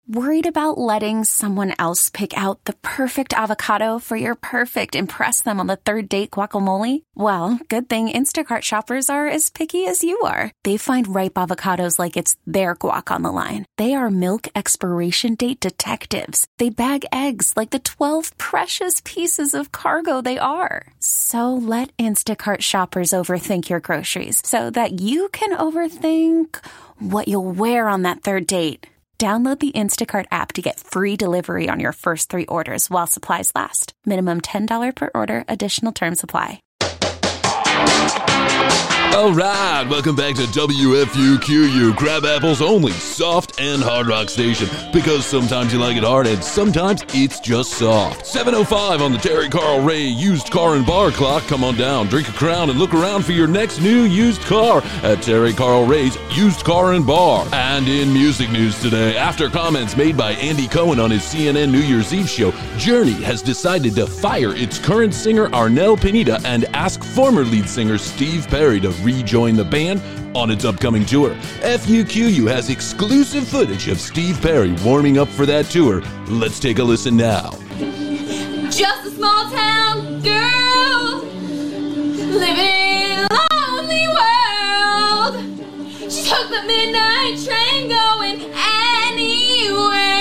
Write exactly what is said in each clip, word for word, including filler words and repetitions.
Worried about letting someone else pick out the perfect avocado for your perfect impress them on the third date guacamole? Well, good thing Instacart shoppers are as picky as you are. They find ripe avocados like it's their guac on the line. They are milk expiration date detectives. They bag eggs like the twelve precious pieces of cargo they are. So let Instacart shoppers overthink your groceries so that you can overthink what you'll wear on that third date. Download the Instacart app to get free delivery on your first three orders while supplies last. Minimum ten dollars per order. Additional terms apply. All right, welcome back to W F U Q U, Crabapple's only soft and hard rock station, because sometimes you like it hard and sometimes it's just soft. seven oh five on the Terry Carl Ray used car and bar clock. Come on down, drink a crown, and look around for your next new used car at Terry Carl Ray's Used Car and Bar. And in music news today, after comments made by Andy Cohen on his C N N New Year's Eve show, Journey has decided to fire its current singer Arnel Pineda and ask former lead singer Steve Perry to rejoin the band on its upcoming tour. F U Q U has exclusive footage of Steve Perry warming up for that tour. Let's take a listen now. Just a small town girl living in a lonely world. She took the midnight train going anywhere.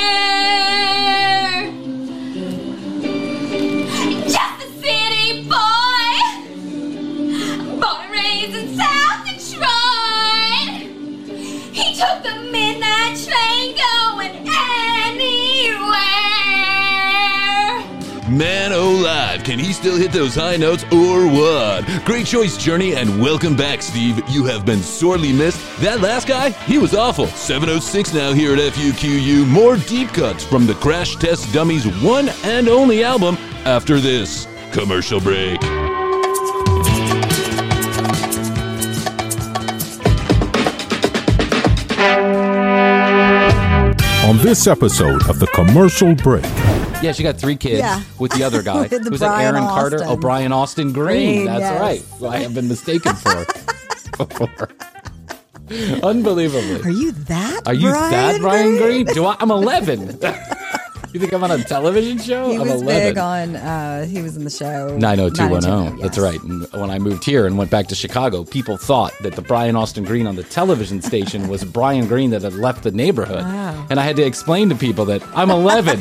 Just a city boy. In South Detroit, he took the midnight train going anywhere. Man alive, can he still hit those high notes or what? Great choice, Journey, and welcome back, Steve. You have been sorely missed. That last guy, he was awful. seven oh six now here at F U Q U. More deep cuts from the Crash Test Dummies' one and only album after this commercial break. On this episode of The Commercial Break. Yeah, she got three kids yeah. with the other guy. With the Who's that, Aaron Brian Carter? Austin. Oh, Brian Austin Green. Green, That's yes. right. Who I have been mistaken for before. Unbelievably. Are you that Are you Brian that Brian Green? Green? Do I, I'm eleven. You think I'm on a television show? He I'm was eleven. big on, uh, he was in the show. nine oh two one oh. yes. That's right. And when I moved here and went back to Chicago, people thought that the Brian Austin Green on the television station was Brian Green that had left the neighborhood. Wow. And I had to explain to people that I'm eleven.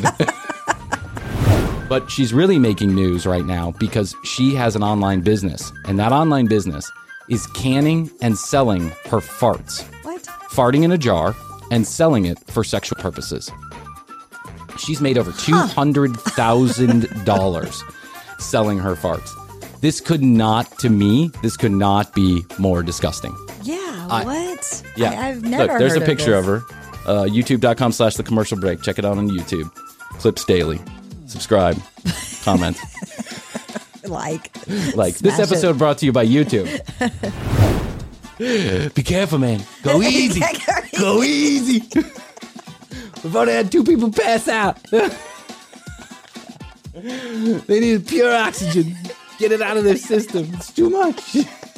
But she's really making news right now because she has an online business. And that online business is canning and selling her farts. What? Farting in a jar and selling it for sexual purposes. She's made over two hundred thousand dollars selling her farts. This could not, to me, this could not be more disgusting. Yeah, I- what? Yeah. I, I've never Look, there's heard a picture of, this. her. Uh, YouTube.com slash the commercial break. Check it out on YouTube. Clips daily. Subscribe. Comment. Like. Like. This Smash episode it. brought to you by YouTube. Be careful, man. Go easy. Go easy. We've already had two people pass out. They need pure oxygen. Get it out of their system. It's too much.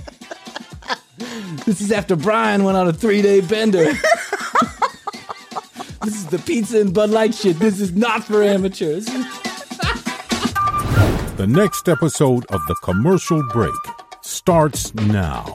This is after Brian went on a three-day bender. This is the pizza and Bud Light shit. This is not for amateurs. The next episode of The Commercial Break starts now.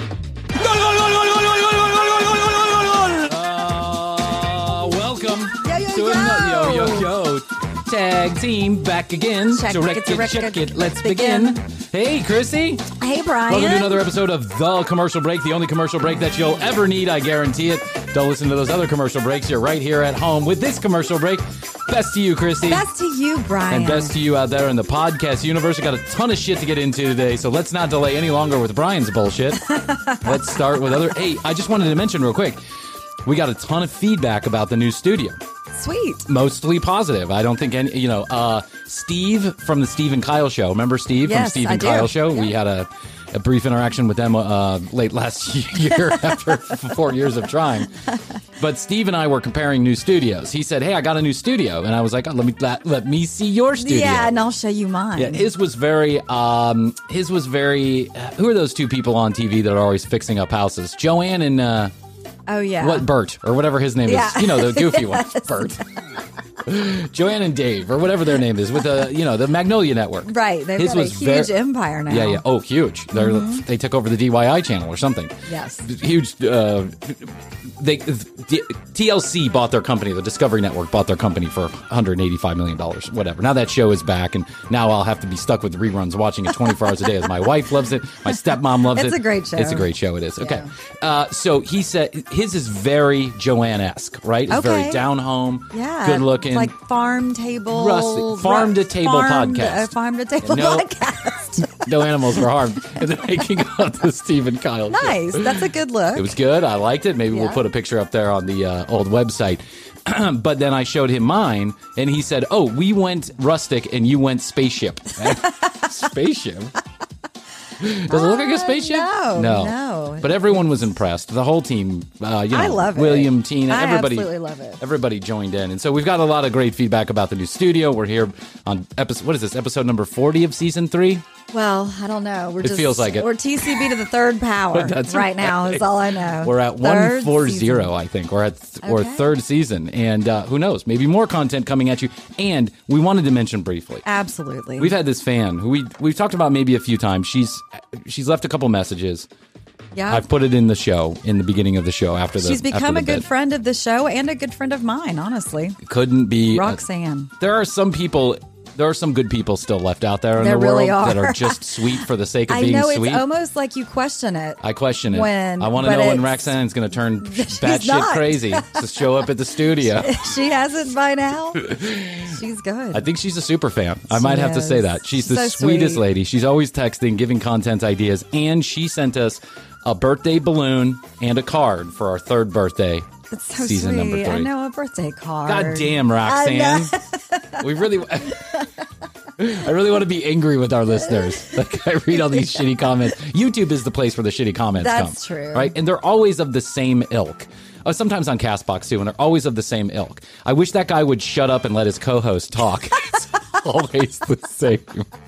Uh, welcome Yo, yo, to yo. another yo yo yo tag team back again. Check Direct it, it, direct check it, it. Let's let's begin. begin. Hey, Chrissy. Hey, Brian. Welcome to another episode of The Commercial Break, the only commercial break that you'll ever need, I guarantee it. Don't listen to those other commercial breaks. You're right here at home with this commercial break. Best to you, Chrissy. Best to you, Brian. And best to you out there in the podcast universe. We got a ton of shit to get into today, so let's not delay any longer with Brian's bullshit. Let's start with other... Hey, I just wanted to mention real quick, we got a ton of feedback about the new studio. Sweet. Mostly positive. I don't think any, you know, uh, Steve from the Steve and Kyle show. Remember Steve Yes, from Steve I and do. Kyle show? Yeah. We had a, a brief interaction with them uh, late last year after four years of trying. But Steve and I were comparing new studios. He said, hey, I got a new studio. And I was like, oh, let me let, let me see your studio. Yeah, and I'll show you mine. Yeah, his was very, um, his was very, uh, who are those two people on T V that are always fixing up houses? Joanne and, uh, Oh, yeah. What, Bert, or whatever his name Yeah. is. You know, the goofy Yes. one. Bert. Joanne and Dave, or whatever their name is, with the, you know, the Magnolia Network. Right. They've His got a was huge ver- empire now. Yeah, yeah. Oh, huge. They're, They took over the D Y I channel or something. Yes. Huge. Uh, they D- T L C bought their company. The Discovery Network bought their company for one hundred eighty-five million dollars, whatever. Now that show is back, and now I'll have to be stuck with reruns watching it twenty-four hours a day as my wife loves it. My stepmom loves It's it. a great show. It's a great show. It is. Okay. Uh, so he said his is very Joanne-esque, right? It's very Okay. down home, Yeah. good looking. It's like farm table. Rustic. Farm to table farm podcast. To, uh, farm to table No- podcast. No animals were harmed in the making of the Stephen Kyle show. Nice. That's a good look. It was good. I liked it. Maybe we'll Yeah. put a picture up there on the uh, old website. But then I showed him mine, and he said, "Oh, we went rustic, and you went spaceship." Spaceship? Does it look like a spaceship? no, no, no. But everyone was impressed. The whole team. Uh, you know, I love it. William, Tina, I everybody. absolutely love it. Everybody joined in, and so we've got a lot of great feedback about the new studio. We're here on episode. What is this? Episode number forty of season three. Well, I don't know. We're It just, feels like it. We're T C B to the third power That's right now. Is all I know. We're at Third one forty, season. I think. We're at th- or Okay. third season, and uh, who knows? Maybe more content coming at you. And we wanted to mention briefly. Absolutely. We've had this fan who we we've talked about maybe a few times. She's she's left a couple messages. yeah. I've put it in the show in the beginning of the show after the. She's after become the a good bit. friend of the show and a good friend of mine. Honestly, Couldn't be uh, Roxanne. there are some people. There are some good people still left out there in There the world really that are. are just sweet for the sake of I being know sweet. it's almost like you question it. I question it. When- I want to but know when it's- Roxanne's going to turn She's batshit not. crazy to show up at the studio. She hasn't by now. She's good. I think she's a super fan. I might She have to say is. that. She's the So sweetest sweet. lady. She's always texting, giving content ideas, and she sent us a birthday balloon and a card for our third birthday. It's so season sweet. number three. I know, a birthday card. God damn, I know. Roxanne. We really I really want to be angry with our listeners. Like, I read all these shitty comments. YouTube is the place where the shitty comments come. That's true. Right? And they're always of the same ilk. Oh, sometimes on CastBox too, and they're always of the same ilk. I wish that guy would shut up and let his co-host talk. It's always the same.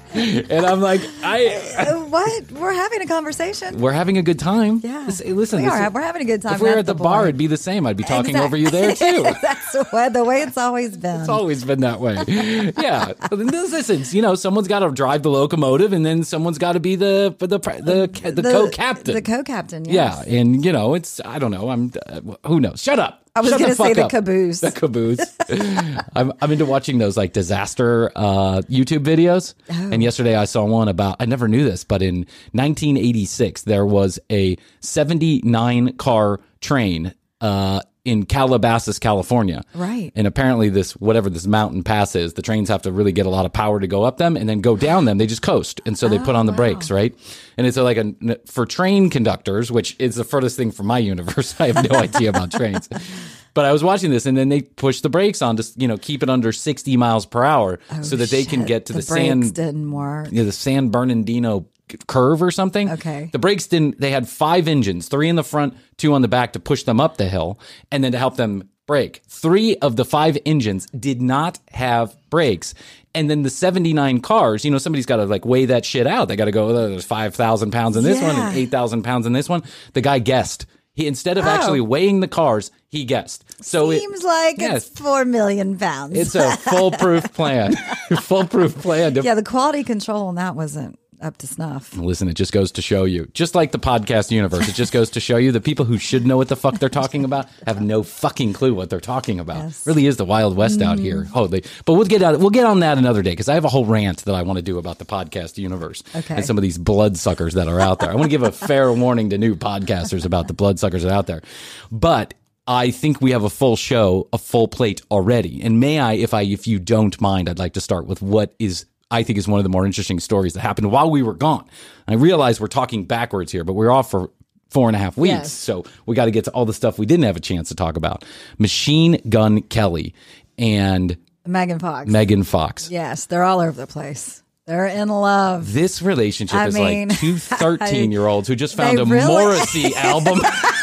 And I'm like, I Uh, what? We're having a conversation. we're having a good time. Yeah. Listen, listen, We are. listen. We're having a good time. If we were That's at the the bar, point. it'd be the same. I'd be talking Exact- over you there too. That's the way, the way it's always been. It's always been that way. Yeah. But then listen, you know, someone's got to drive the locomotive, and then someone's got to be the the the the, the, co-captain. The co-captain, Yeah, yes. and you know, it's I don't know. I'm uh, who knows? Shut up. I was Shut gonna the fuck say the up. caboose. The caboose. I'm I'm into watching those like disaster uh, YouTube videos. Oh. And yesterday I saw one about I never knew this, but in nineteen eighty-six there was a seventy-nine car train uh, in Calabasas, California. Right. And apparently this whatever this mountain pass is, the trains have to really get a lot of power to go up them, and then go down them. They just coast, and so they put on the brakes, right? And it's like a for train conductors, which is the furthest thing from my universe. I have no idea about trains. But I was watching this, and then they push the brakes on to, you know, keep it under sixty miles per hour, so that they can Shit, get to the, the brakes San, didn't work. you know, the San Bernardino curve or something. Okay. The brakes didn't. They had five engines, three in the front, two on the back to push them up the hill, and then to help them brake. Three of the five engines did not have brakes. And then the seventy-nine cars, you know, somebody's got to like weigh that shit out. They got to go, oh, there's five thousand pounds in this one and Yeah. eight thousand pounds in this one. The guy guessed. He, instead of Oh. actually weighing the cars, he guessed. So Seems it, like yes, it's four million pounds. it's a foolproof plan. Foolproof plan. To, yeah, the quality control on that wasn't up to snuff. Listen, it just goes to show you, just like the podcast universe, it just goes to show you the people who should know what the fuck they're talking about have no fucking clue what they're talking about. Yes. Really is the Wild West out here. Holy, but we'll get out. We'll get on that another day because I have a whole rant that I want to do about the podcast universe Okay. and some of these bloodsuckers that are out there. I want to give a fair warning to new podcasters about the bloodsuckers that are out there, but. I think we have a full show, a full plate already. And may I, if I, if you don't mind, I'd like to start with what is, I think is one of the more interesting stories that happened while we were gone. I realize we're talking backwards here, but we're off for four and a half weeks. Yes. So we got to get to all the stuff we didn't have a chance to talk about. Machine Gun Kelly and Megan Fox. Megan Fox. Yes, they're all over the place. They're in love. This relationship I is mean, like two thirteen-year-olds who just found they a really- Morrissey album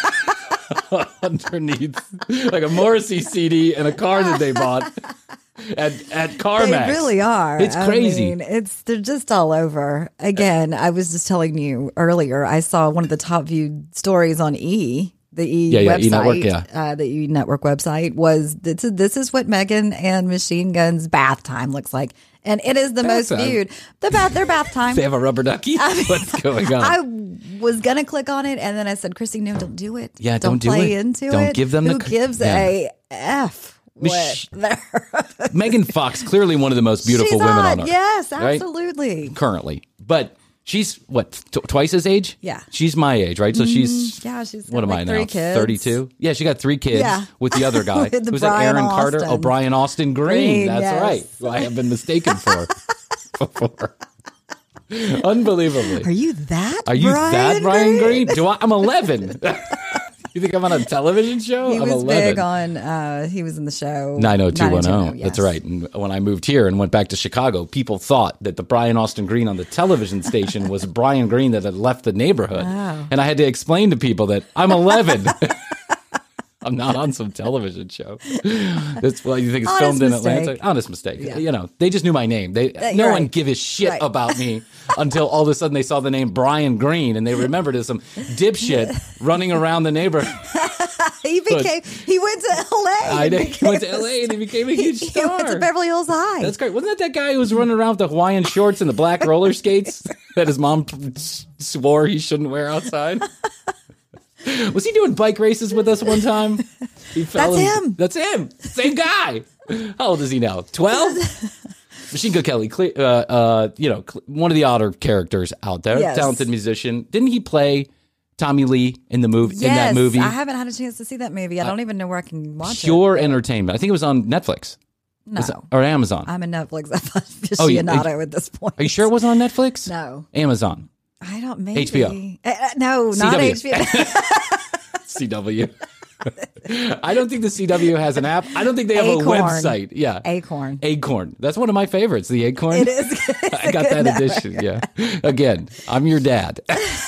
underneath, like a Morrissey C D and a car that they bought at at CarMax. They really are. It's crazy. I mean, it's they're just all over. Again, I was just telling you earlier. I saw one of the top viewed stories on E the E Yeah, yeah, website, E! Network, yeah. uh, the E! Network website was this is, this is what Megan and Machine Gun's bath time looks like, and it is the Bath most time? viewed. The bath, their bath time. They have a rubber ducky? What's going on? I was gonna click on it, and then I said, "Chrissy, no, don't do it. Yeah, don't do play it. into Don't it. give them the Who c- gives yeah. a f what Mich- they're Megan Fox, clearly one of the most beautiful She's women hot. on earth. Yes, right? absolutely. Currently. But she's, what, t- twice his age? Yeah. She's my age, right? So she's, Yeah, she's what got am like I now? three kids. thirty-two? Yeah, she got three kids Yeah. with the other guy. With the Who's that, Brian Aaron Carter? Oh, Austin. Brian Austin Green. Green, That's yes. right. Who I have been mistaken for before. Unbelievably. Are you that? Are you Brian that Brian Green? Green? Do I? I'm eleven. You think I'm on a television show? He I'm was eleven. big on. Uh, he was in the show nine oh two one oh. yes. That's right. And when I moved here and went back to Chicago, people thought that the Brian Austin Green on the television station was Brian Green that had left the neighborhood. Wow. And I had to explain to people that I'm eleven. I'm not on some television show. That's why you think it's Honest filmed in mistake. Atlanta. Honest mistake. Yeah. You know, they just knew my name. They Uh, no you're one right. give a shit Right. about me until all of a sudden they saw the name Brian Green and they remembered as some dipshit running around the neighborhood. He became. He went to L A. I and know. He became went to L A and he became a huge He star. went to Beverly Hills High. That's great. Wasn't that that guy who was running around with the Hawaiian shorts and the black roller skates that his mom swore he shouldn't wear outside? Was he doing bike races with us one time? He fell That's in- him. That's him. Same guy. How old is he now? twelve? Machine Gun Kelly, cle- uh, uh, you know, cl- one of the odder characters out there, Yes. talented musician. Didn't he play Tommy Lee in the movie? yes, in that movie, I haven't had a chance to see that movie. I don't even know where I can watch Pure it. Entertainment. I think it was on Netflix. No, Was it- or Amazon. I'm a Netflix Oh, you- aficionado at this point. Are you sure it wasn't on Netflix? No, Amazon. I don't. Maybe H B O. Uh, uh, no, C not W. H B O. C W. I don't think the C W has an app. I don't think they have Acorn. a website. Yeah. Acorn. Acorn. That's one of my favorites, the Acorn. It is. It's I a got good that network. edition. Yeah. Again, I'm your dad.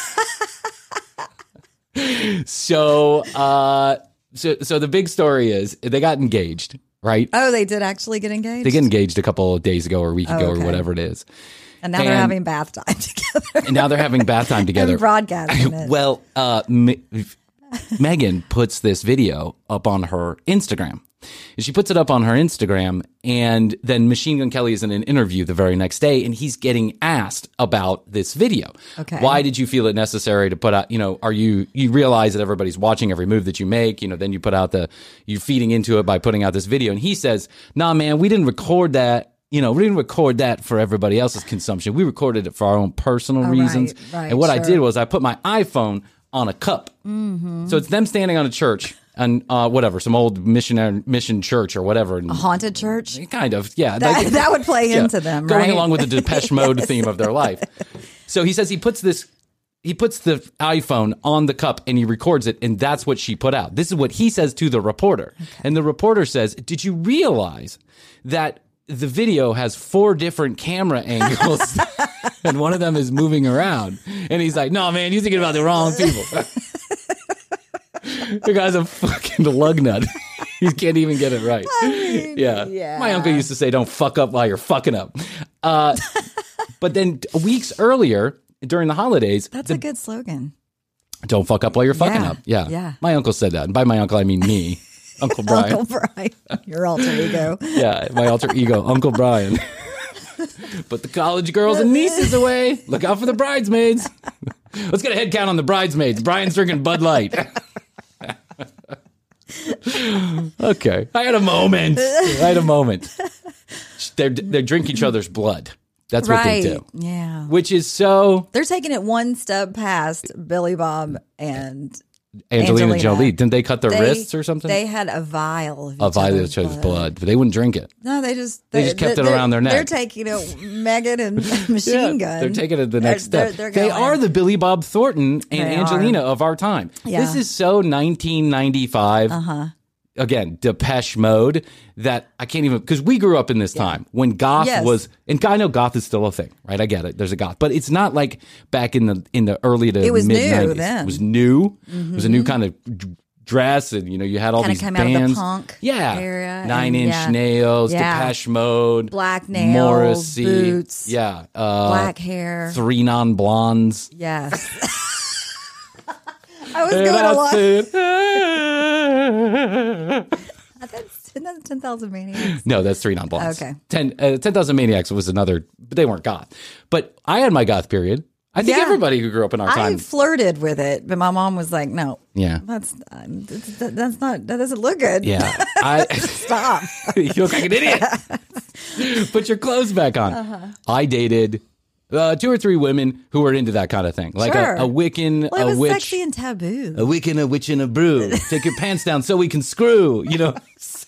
so, uh, so, so the big story is they got engaged, right? Oh, they did actually get engaged. They get engaged a couple of days ago or a week ago okay. or whatever it is. and now they're and- having bath time together. And now they're having bath time together. And broadcasting it. Well, uh, Me- Megan puts this video up on her Instagram. And she puts it up on her Instagram, and then Machine Gun Kelly is in an interview the very next day, and he's getting asked about this video. Okay. Why did you feel it necessary to put out, you know, are you, you realize that everybody's watching every move that you make, you know, then you put out the, you're feeding into it by putting out this video. And he says, nah, man, we didn't record that. You know, we didn't record that for everybody else's consumption. We recorded it for our own personal Oh, reasons. right, right, and what I sure. did was I put my iPhone on a cup. Mm-hmm. So it's them standing on a church and uh, whatever, some old missionary mission church or whatever. And A haunted church. kind of, yeah. That, like- that would play yeah, into them, going right? along with the Depeche Mode theme of their life. So he says he puts this, he puts the iPhone on the cup and he records it, and that's what she put out. This is what he says to the reporter, and the reporter says, "Did you realize that the video has four different camera angles, and one of them is moving around?" And he's like, "No, man, you're thinking about the wrong people." The guy's a fucking lug nut. He can't even get it right. mean, yeah. yeah. My uncle used to say, don't fuck up while you're fucking up. Uh, but then weeks earlier, during the holidays, That's the- a good slogan. don't fuck up while you're fucking Yeah, up. Yeah. yeah. My uncle said that. And by my uncle, I mean me, Uncle Brian. Uncle Brian, your alter ego. Yeah, my alter ego, Uncle Brian. Put the college girls and nieces away. Look out for the bridesmaids. Let's get a head count on the bridesmaids. Brian's drinking Bud Light. Okay. I had a moment. I had a moment. They're, they drink each other's blood. That's what Right. they do. Yeah. Which is so They're taking it one step past Billy Bob and Angelina, Angelina. Jolie. Didn't they cut their they, wrists or something? They had a vial of a each vial of other's each other's blood, but they wouldn't drink it. No, they just They just kept it they're- around their neck. They're taking it, Megan and Machine Gun. They're taking it the They're- next step. they're- they're they going. are the Billy Bob Thornton and They Angelina of our time. Yeah. This is so nineteen ninety-five. Uh-huh. Again, Depeche Mode that I can't even, because we grew up in this time when goth Yes. was, and I know goth is still a thing, right? I get it. There's a goth, but it's not like back in the in the early to It was mid new nineties. then. Mm-hmm. It was new. It was a new kind of d- dress, and you know you had all Kinda these came out of the bands. punk yeah, era, Nine and Inch yeah. Nails, Yeah. Depeche Mode, Black nails, Morrissey, boots, yeah, uh, black hair. Three Non Blondes. Yes. I was And going I along. said, That's ten thousand Maniacs. no, that's Three Non Blondes. Okay. ten uh, ten thousand Maniacs was another, but they weren't goth. But I had my goth period. I think Yeah. everybody who grew up in our I time. flirted with it, but my mom was like, "No, Yeah. that's uh, that, that's not that doesn't look good. Yeah. I, Stop." you look like an idiot. Put your clothes back on. Uh-huh. I dated uh, two or three women who were into that kind of thing. Like Sure. a, a Wiccan, Well, it a was witch. sexy and taboo. A Wiccan, a witch, and a brew. Take your pants down so we can screw. You know?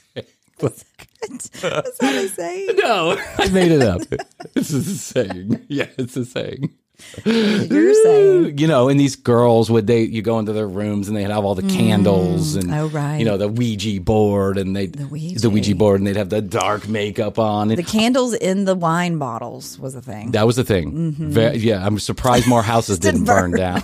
That's what they say. No, I made it up. This is a saying. Yeah, it's a saying. You're saying. You know, and these girls would they you go into their rooms and they'd have all the candles and Oh, right. you know, the Ouija board and they the Ouija. the Ouija board and they'd have the dark makeup on. And The candles in the wine bottles was a thing. that was the thing. Ve- yeah, I'm surprised more houses didn't burn down.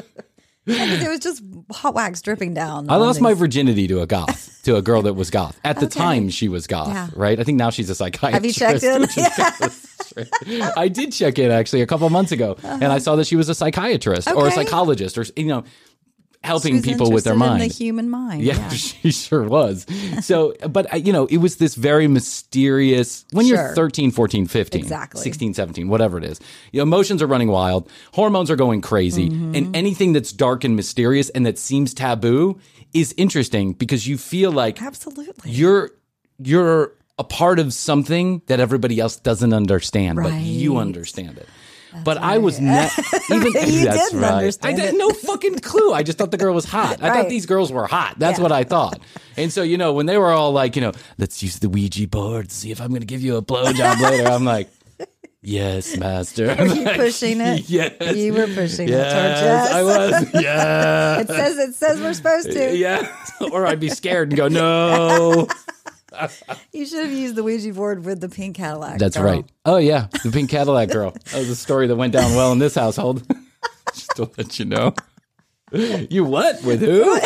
It was just hot wax dripping down. I on lost my these- virginity to a goth, to a girl that was goth. At the Okay. time, she was goth, Yeah. right? I think now she's a psychiatrist. Have you checked in? which is kinda- I did check in actually a couple months ago, and I saw that she was a psychiatrist or a Okay. psychologist, or you know, helping She was people with their interested mind. in the human mind. Yeah, Yeah. she sure was. So, but, uh, you know, it was this very mysterious, when you're Sure. thirteen, fourteen, fifteen, Exactly. sixteen, seventeen, whatever it is, you know, emotions are running wild, hormones are going crazy, Mm-hmm. and anything that's dark and mysterious and that seems taboo is interesting because you feel like Absolutely. you're, you're a part of something that everybody else doesn't understand, but you Right. understand it. But I was not even. You that's didn't right. understand I had it. no fucking clue. I just thought the girl was hot. I Right. thought these girls were hot. That's Yeah. what I thought. And so, you know, when they were all like, you know, let's use the Ouija board, see if I'm going to give you a blowjob later. I'm like, yes, master. Were you pushing it? Yes. You were pushing Yes, it towards us. I was. Yeah. It says it says we're supposed to. Yeah. Or I'd be scared and go, no. You should have used the Ouija board with the pink Cadillac. That's girl. right. Oh, yeah. The pink Cadillac girl. That was a story that went down well in this household. Just to let you know. You what? With who?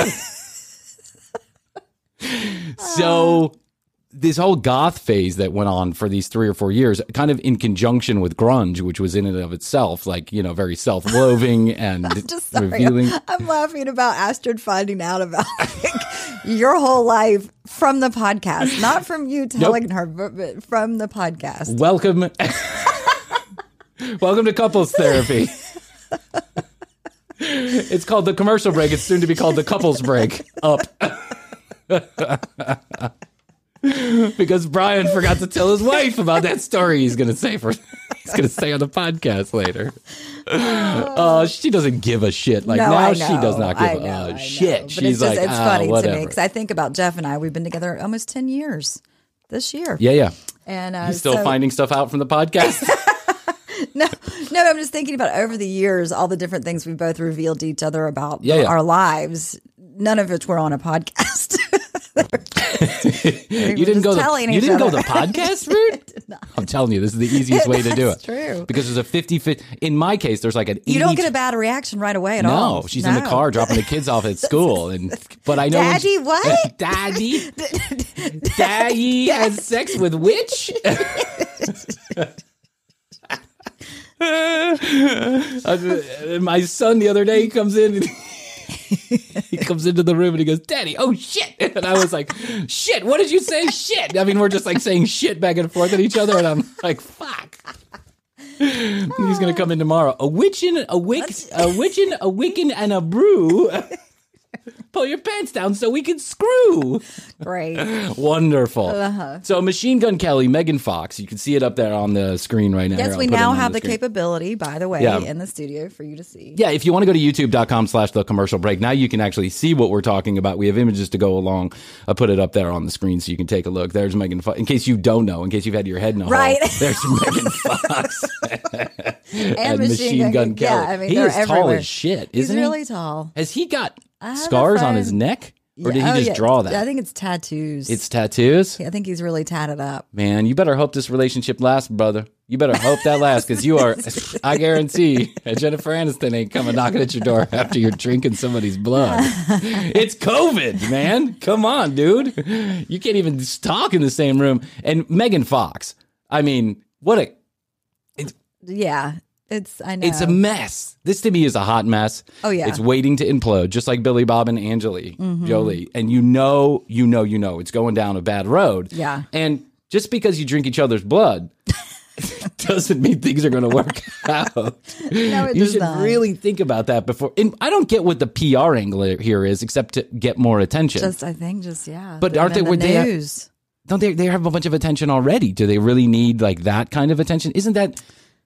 So this whole goth phase that went on for these three or four years, kind of in conjunction with grunge, which was in and of itself, like, you know, very self-loathing and Just sorry. revealing. I'm laughing about Astrid finding out about like, your whole life from the podcast, not from you telling her, but, but from the podcast. Welcome. Welcome to couples therapy. It's called the commercial break. It's soon to be called the couples break. Up. Because Brian forgot to tell his wife about that story he's going to say for he's going to say on the podcast later. Uh, she doesn't give a shit. Like no, now I she know, does not give I a know, uh, I know. shit. But She's it's just, like, it's ah, funny whatever. to me because I think about Jeff and I. We've been together almost ten years this year. Yeah, yeah. And uh, He's still so- finding stuff out from the podcast. No, no, I'm just thinking about over the years, all the different things we both revealed to each other about Yeah, yeah. our lives, none of which were on a podcast. You didn't go the telling you each didn't go other. the podcast route. I'm telling you, this is the easiest way to do it. That's true. Because there's a fifty fifty. In my case, there's like an You don't eighty get a bad reaction right away at all. No, she's in the No. car dropping the kids off at school, and but I know when Daddy, she- what? Daddy, Daddy has sex with which? Uh, my son the other day he comes in and he comes into the room and he goes, Daddy, oh shit. And I was like, shit, what did you say? Shit. I mean, we're just like saying shit back and forth at each other. And I'm like, fuck. He's going to come in tomorrow. A witchin', a wick, a witchin', a wiccan, and a brew. Pull your pants down so we can screw. Great. Wonderful. Uh-huh. So Machine Gun Kelly, Megan Fox, you can see it up there on the screen right now. Here, Yes, I'll we put it now on have the screen. capability, by the way, Yeah. in the studio for you to see. Yeah, if you want to go to youtube.com slash the commercial break, now you can actually see what we're talking about. We have images to go along. I put it up there on the screen so you can take a look. There's Megan Fox. In case you don't know, in case you've had your head in a Right. hole, there's Megan Fox And, and Machine, Machine Gun Kelly. Yeah, I mean, he they're is everywhere. tall as shit, He's isn't he? really tall. Has he got I have a scars on friend- his neck? Or did he Yeah, oh, just yeah. draw that? I think it's tattoos. It's tattoos? I think he's really tatted up. Man, you better hope this relationship lasts, brother. You better hope that lasts, because you are, I guarantee, Jennifer Aniston ain't coming knocking at your door after you're drinking somebody's blood. It's COVID, man. Come on, dude. You can't even talk in the same room. And Megan Fox, I mean, what a, Yeah. It's, I know. It's a mess. This to me is a hot mess. Oh, yeah. It's waiting to implode, just like Billy Bob and Angelique mm-hmm. Jolie. And you know, you know, you know, it's going down a bad road. Yeah. And just because you drink each other's blood doesn't mean things are going to work out. No, it you does should not. really think about that before. And I don't get what the P R angle here is, except to get more attention. Just, I think, just, yeah. But aren't they, the would they, news. don't they, they have a bunch of attention already? Do they really need like that kind of attention? Isn't that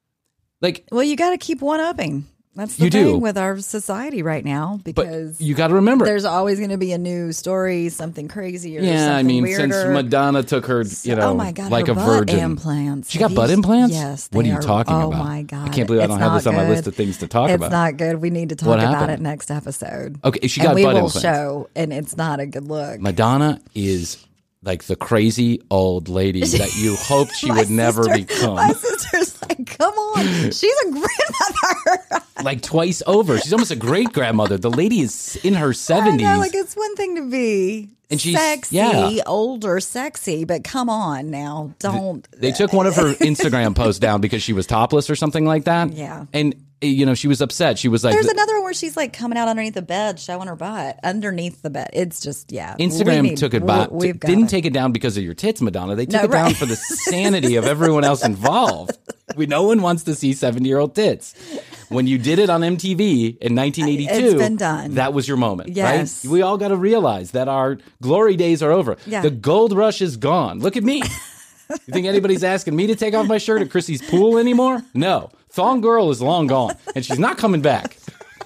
like, well, you got to keep one upping. That's the You thing do. with our society right now, because but you got to remember, there's always going to be a new story, something crazy or yeah, something I mean, weirder. since Madonna took her, you know, oh my God, like her a butt virgin. implants. She Have got you butt s- implants? Yes. What are they you talking oh about? Oh my God. I can't believe I It's don't have this not on my good. list of things to talk it's about. It's not good. We need to talk What about happened? it next episode. Okay, she and got we butt will implants. show, and it's not a good look. Madonna is like the crazy old lady that you hoped she My would never sister- become. My sister's like, come on. She's a grandmother. Like twice over. She's almost a great grandmother. The lady is in her seventies. I know, like it's one thing to be And she's- sexy, yeah. older, sexy, but come on now, don't. They took one of her Instagram posts down because she was topless or something like that. Yeah. And, you know, she was upset. She was like, There's another one where she's like coming out underneath the bed, showing her butt underneath the bed. It's just, yeah. we Instagram need- took it we- back. We've got Didn't it. take it down because of your tits, Madonna. They took No, it down right. for the sanity of everyone else involved. We, no one wants to see seventy-year-old tits. When you did it on M T V in nineteen eighty-two, It's been done. That was your moment, Yes. right? We all got to realize that our glory days are over. Yeah. The gold rush is gone. Look at me. You think anybody's asking me to take off my shirt at Chrissy's pool anymore? No. Thong Girl is long gone, and she's not coming back.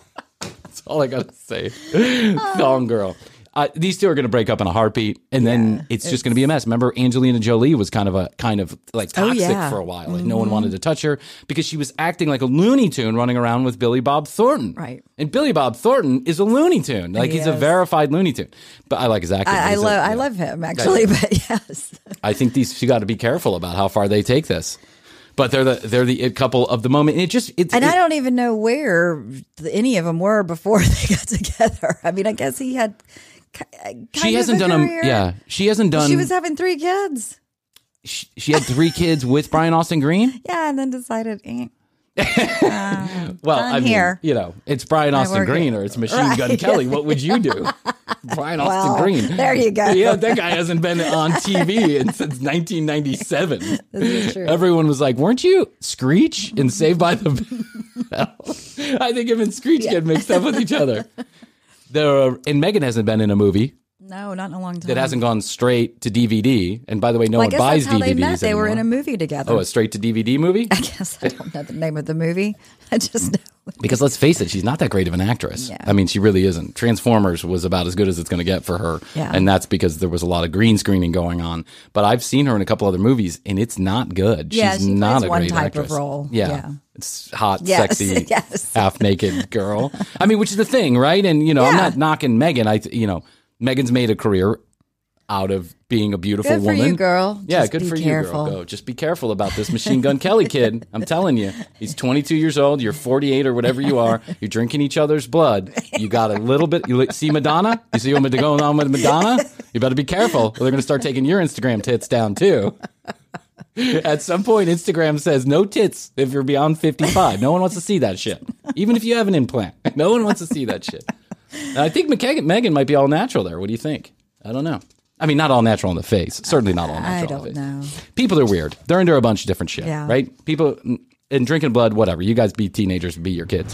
That's all I got to say. Thong Girl. Uh, these two are going to break up in a heartbeat, and then Yeah, it's just going to be a mess. Remember, Angelina Jolie was kind of a kind of like Oh, toxic yeah. for a while. Like no one wanted to touch her because she was acting like a Looney Tune running around with Billy Bob Thornton. Right. And Billy Bob Thornton is a Looney Tune. Like He he's a is. verified Looney Tune. But I like his acting. I, I He's a- love, I yeah. love him actually, but yes. I think these you got to be careful about how far they take this. But they're the they're the it couple of the moment. And it just it's And it, I don't even know where any of them were before they got together. I mean, I guess he had. ki- Kind she of hasn't a done a career. yeah she hasn't done She was having three kids. she, she had three kids with Brian Austin Green. Yeah, and then decided, eh, Well, I'm I mean, here. you know, it's Brian Austin work Green it. or it's Machine Right. Gun Kelly. What would you do? Brian Austin Well, Green. there you go. Yeah, that guy hasn't been on T V in, since nineteen ninety-seven. This is true. Everyone was like, "Weren't you Screech in Saved by the Bell?" I think him and Screech get mixed up with each other. There are, and Megan hasn't been in a movie no, not in a long time. that hasn't gone straight to D V D. And by the way, no Well, I one guess buys that's how D V Ds they met. They were in a anymore. movie together. Oh, a straight to D V D movie? I guess I don't know the name of the movie. I just know. Because let's face it, she's not that great of an actress. Yeah. I mean, she really isn't. Transformers was about as good as it's going to get for her. Yeah. And that's because there was a lot of green screening going on. But I've seen her in a couple other movies, and it's not good. Yeah, she's she not plays a one great type actress. of role. Yeah. Yeah. It's hot, Yes, sexy, yes. half-naked girl. I mean, which is the thing, right? And, you know, I'm Yeah. not knocking Megan. I, you know, Megan's made a career out of being a beautiful Good for woman. you, girl. Yeah, Just good be for careful. you, girl. Go. Just be careful about this Machine Gun Kelly kid. I'm telling you. He's twenty-two years old. You're forty-eight or whatever you are. You're drinking each other's blood. You got a little bit. You li- see Madonna? You see what's going on with Madonna? You better be careful. Or they're going to start taking your Instagram tits down, too. At some point, Instagram says no tits if you're beyond fifty-five. No one wants to see that shit. Even if you have an implant. No one wants to see that shit. And I think McKagan, Megan might be all natural there. What do you think? I don't know. I mean, not all natural on the face. Certainly not all natural I on don't the face. know. People are weird. They're into a bunch of different shit, Yeah. right? People and drinking blood, whatever. You guys be teenagers, be your kids.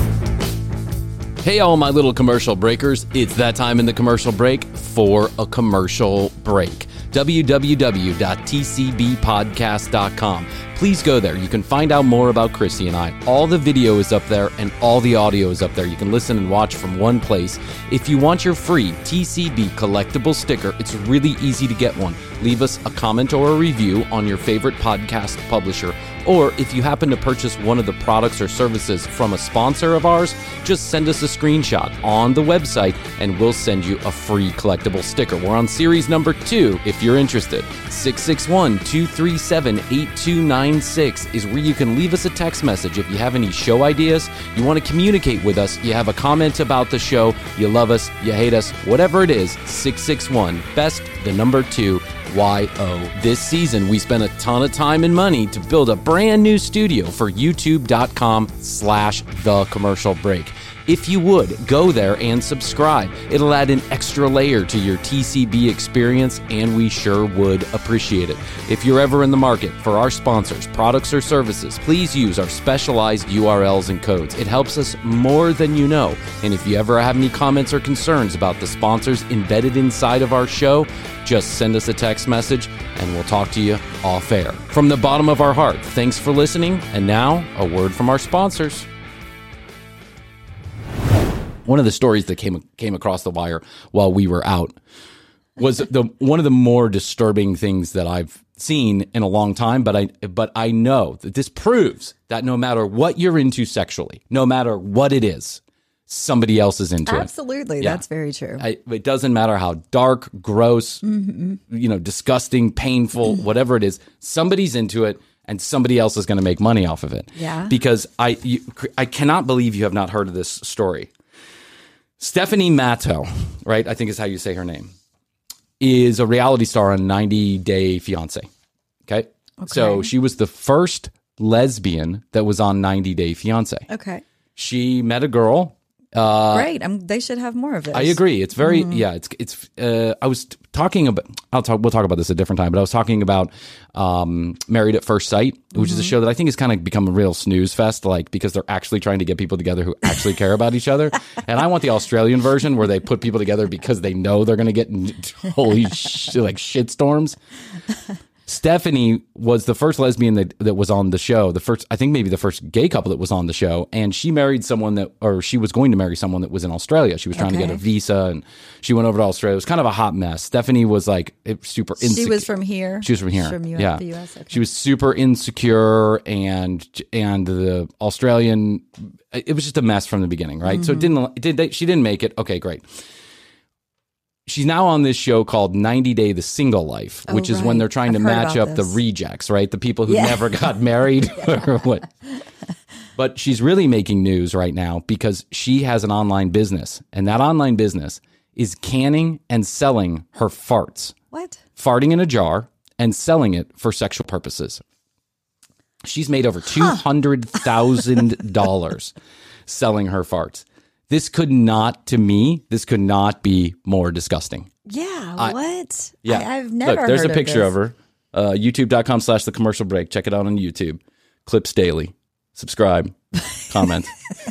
Hey, all my little commercial breakers. It's that time in the commercial break for a commercial break. w w w dot t c b podcast dot com. Please go there. You can find out more about Chrissy and I. All the video is up there and all the audio is up there. You can listen and watch from one place. If you want your free T C B collectible sticker, it's really easy to get one. Leave us a comment or a review on your favorite podcast publisher. Or if you happen to purchase one of the products or services from a sponsor of ours, just send us a screenshot on the website and we'll send you a free collectible sticker. We're on series number two. If if you're interested. six six one, two three seven, eight two nine six is where you can leave us a text message if you have any show ideas, you want to communicate with us, you have a comment about the show, you love us, you hate us, whatever it is. Six six one, best, the number two, Y O. This season, we spent a ton of time and money to build a brand new studio for youtube.com slash the commercial break. If you would, go there and subscribe. It'll add an extra layer to your T C B experience, and we sure would appreciate it. If you're ever in the market for our sponsors, products, or services, please use our specialized U R Ls and codes. It helps us more than you know. And if you ever have any comments or concerns about the sponsors embedded inside of our show, just send us a text message and we'll talk to you off air. From the bottom of our heart, thanks for listening. And now, a word from our sponsors. One of the stories that came came across the wire while we were out was the one of the more disturbing things that I've seen in a long time. But I but I know that this proves that no matter what you're into sexually, no matter what it is, somebody else is into Absolutely. it. Absolutely, Yeah. that's very true. I, it doesn't matter how dark, gross, Mm-hmm. you know, disgusting, painful, whatever it is. Somebody's into it. And somebody else is going to make money off of it. Yeah. Because I, you, I cannot believe you have not heard of this story. Stephanie Matto, right? I think is how you say her name, is a reality star on ninety day fiance. Okay? okay. So she was the first lesbian that was on ninety day fiance. Okay. She met a girl. Uh, Great. I'm, they should have more of this. I agree. It's very, mm-hmm. yeah, it's, it's, uh, I was t- talking about, I'll talk, we'll talk about this a different time, but I was talking about, um, Married at First Sight, which mm-hmm. is a show that I think has kind of become a real snooze fest, like, because they're actually trying to get people together who actually care about each other. And I want the Australian version where they put people together because they know they're going to get in holy sh- like shitstorms. Stephanie was the first lesbian that, that was on the show. The first, I think maybe the first gay couple that was on the show. And she married someone that, or she was going to marry someone that was in Australia. She was trying okay. to get a visa and she went over to Australia. It was kind of a hot mess. Stephanie was like super insecure. She was from here? She was from here. From U- yeah. the U S? Okay. She was super insecure and, and the Australian, it was just a mess from the beginning, right? Mm-hmm. So it didn't, it did, she didn't make it. Okay, great. She's now on this show called ninety day The Single Life, which oh, is right. when they're trying I've to match up this. the rejects, right? The people who yeah. never got married or what. But she's really making news right now because she has an online business, and that online business is canning and selling her farts. What? Farting in a jar and selling it for sexual purposes. She's made over two hundred thousand dollars selling her farts. This could not, to me, this could not be more disgusting. Yeah, I, what? Yeah. I, I've never Look, there's heard a picture of, of her. Uh, YouTube.com slash the commercial break. Check it out on YouTube. Clips daily. Subscribe. Comment.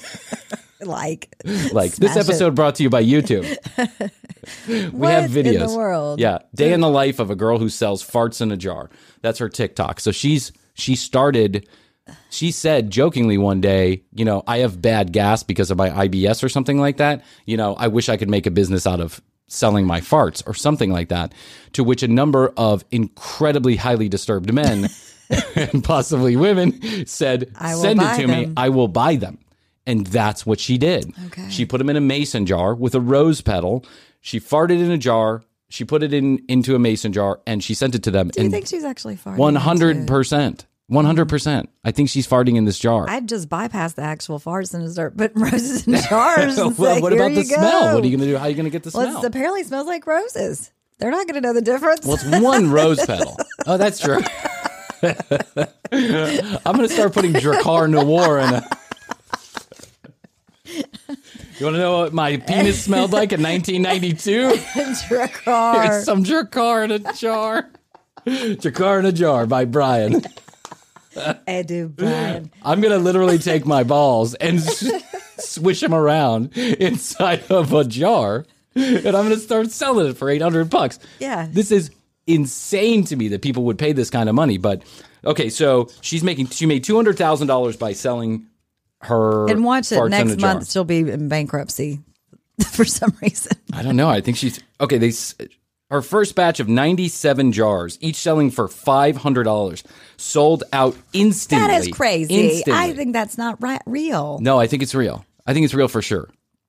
like. Like. This episode it. brought to you by YouTube. we what have videos. In the world? Yeah. Day in the life of a girl who sells farts in a jar. That's her TikTok. So she's she started... She said jokingly one day, you know, I have bad gas because of my I B S or something like that. You know, I wish I could make a business out of selling my farts or something like that. To which a number of incredibly highly disturbed men and possibly women said, send it to them. me. I will buy them. And that's what she did. Okay. She put them in a mason jar with a rose petal. She farted in a jar. She put it in into a mason jar and she sent it to them. Do you and think she's actually farting? one hundred percent. one hundred percent. I think she's farting in this jar. I'd just bypass the actual farts and start putting roses in jars. And well, say, what Here about the you smell? go. What are you going to do? How are you going to get the Well, smell? it apparently smells like roses. They're not going to know the difference. Well, it's one rose petal. Oh, that's true. I'm going to start putting Drakkar Noir in a... You want to know what my penis smelled like in nineteen ninety-two? Drakkar. Here's some Drakkar in a jar. Drakkar in a jar by Brian. Edu Brian. I'm going to literally take my balls and s- swish them around inside of a jar, and I'm going to start selling it for eight hundred bucks. Yeah. This is insane to me that people would pay this kind of money. But, okay, so she's making, she made two hundred thousand dollars by selling her And watch it farts in next a jar. month. She'll be in bankruptcy for some reason. I don't know. I think she's, okay, they... Her first batch of ninety-seven jars, each selling for five hundred dollars, sold out instantly. That is crazy. Instantly. I think that's not right, real. No, I think it's real. I think it's real for sure.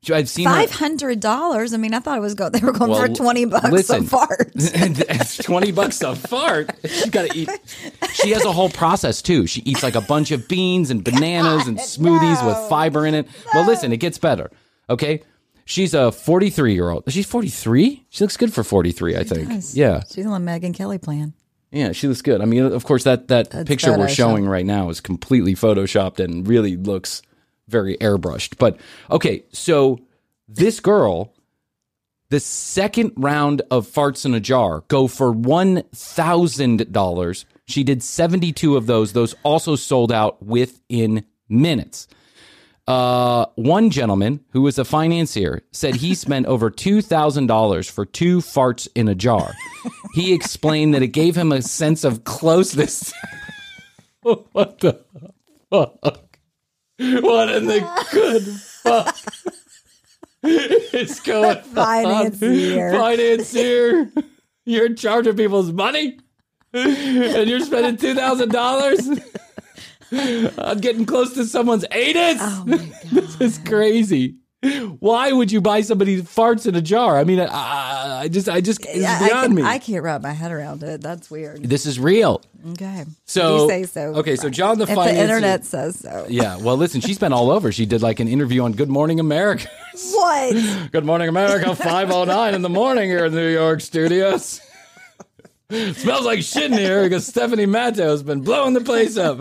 I've seen her- Five hundred dollars. I mean, I thought it was go. They were going Well, for twenty bucks listen, a fart. It's twenty bucks a fart. She's got to eat. She has a whole process too. She eats like a bunch of beans and bananas and smoothies no. with fiber in it. Well, listen, it gets better. Okay, she's a forty-three year old. She's forty-three. She looks good for forty-three. I think. Does. Yeah, She's on the Megyn Kelly plan. yeah, she looks good. I mean, of course, that that That's picture we're Photoshop. showing right now is completely photoshopped and really looks very airbrushed. But okay, so this girl, the second round of farts in a jar go for one thousand dollars. She did seventy-two of those. Those also sold out within minutes. Uh, one gentleman who was a financier said he spent over two thousand dollars for two farts in a jar. He explained that it gave him a sense of closeness. What the fuck? What in the good fuck? It's going on. Financier. Financier. You're in charge of people's money? And you're spending two thousand dollars? I'm getting close to someone's anus? Oh my god. This is crazy. Why would you buy somebody farts in a jar? I mean, I, I just, I just, it's Yeah, I, beyond can, me. I can't wrap my head around it. That's weird. This is real. Okay. So you say so. Okay, so John the if financier. the internet says so. Yeah, well, listen, she's been all over. She did like an interview on Good Morning America. What? Good Morning America, five oh nine in the morning here in the New York studios. Smells like shit in here because Stephanie Matto has been blowing the place up.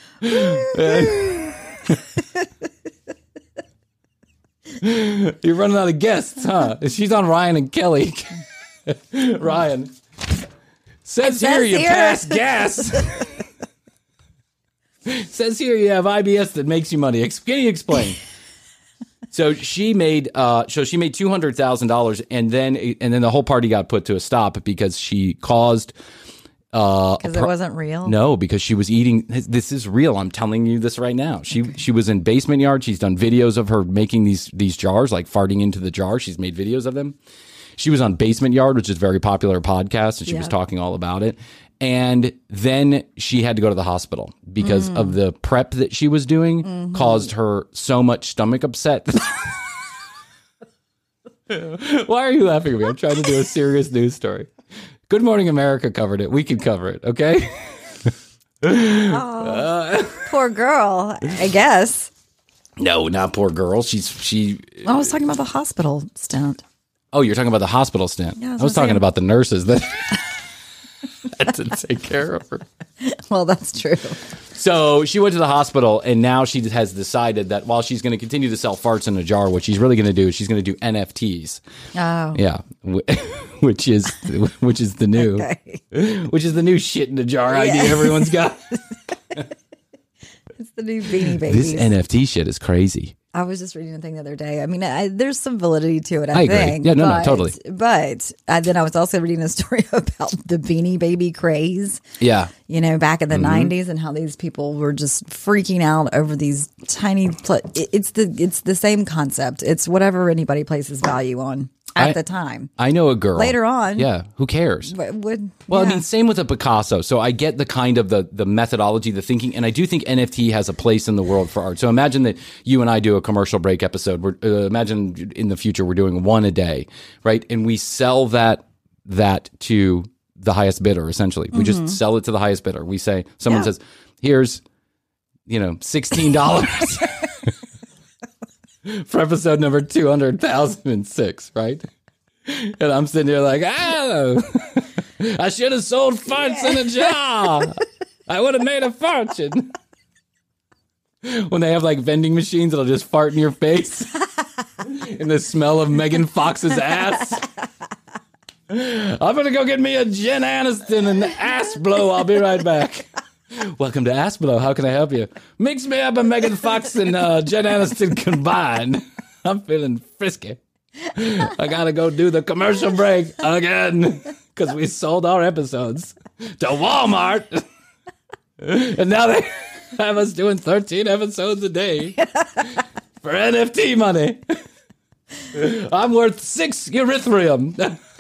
You're running out of guests, huh? She's on Ryan and Kelly. Ryan. Says, says here you here. pass gas. Says here you have I B S that makes you money. Ex- Can you explain? So she made, uh, so she made two hundred thousand dollars, and then and then the whole party got put to a stop because she caused. Uh, Because a it pro- wasn't real. No, because she was eating. This is real. I'm telling you this right now. She she was in Basement Yard. She's done videos of her making these these jars, like farting into the jar. She's made videos of them. She was on Basement Yard, which is a very popular podcast, and she Yeah. was talking all about it. And then she had to go to the hospital because Mm. of the prep that she was doing Mm-hmm. caused her so much stomach upset. Why are you laughing at me? I'm trying to do a serious news story. Good Morning America covered it. We can cover it, okay? Poor girl, I guess. No, not poor girl. She's she. I was talking about the hospital stint. Oh, you're talking about the hospital stint. Yeah, I was I was gonna talking say- about the nurses that had to take care of her. Well, that's true. So she went to the hospital, and now she has decided that while she's going to continue to sell farts in a jar, what she's really going to do is she's going to do N F Ts. Oh. Yeah, which is which is the new, Okay. which is the new shit in a jar idea Yeah. everyone's got. It's the new Beanie Babies. This N F T shit is crazy. I was just reading a thing the other day. I mean, I, there's some validity to it, I, I agree. think. Yeah, no, no, but, totally. But uh, then I was also reading a story about the Beanie Baby craze, Yeah. you know, back in the Mm-hmm. nineties, and how these people were just freaking out over these tiny. Pl- it- it's the it's the same concept. It's whatever anybody places value on at I- the time. I know a girl. Later on. Yeah, who cares? But would Well, yeah. I mean, same with a Picasso. So I get the kind of the the methodology, the thinking, and I do think N F T has a place in the world for art. So imagine that you and I do a commercial break episode. We're, uh, imagine in the future we're doing one a day, right? And we sell that that to the highest bidder. Essentially, we just sell it to the highest bidder. We say someone Mm-hmm. Yeah. says, "Here's, you know, sixteen dollars." For episode number two hundred thousand six, right? And I'm sitting here like, oh, I should have sold farts in a jar. I would have made a fortune. When they have like vending machines that'll just fart in your face in the smell of Megan Fox's ass. I'm going to go get me a Jen Aniston and ass blow. I'll be right back. Welcome to Ass Blow. How can I help you? Mix me up a Megan Fox and uh, Jen Aniston combined. I'm feeling frisky. I gotta go do the commercial break again because we sold our episodes to Walmart. And now they have us doing thirteen episodes a day for N F T money. I'm worth six erythrium.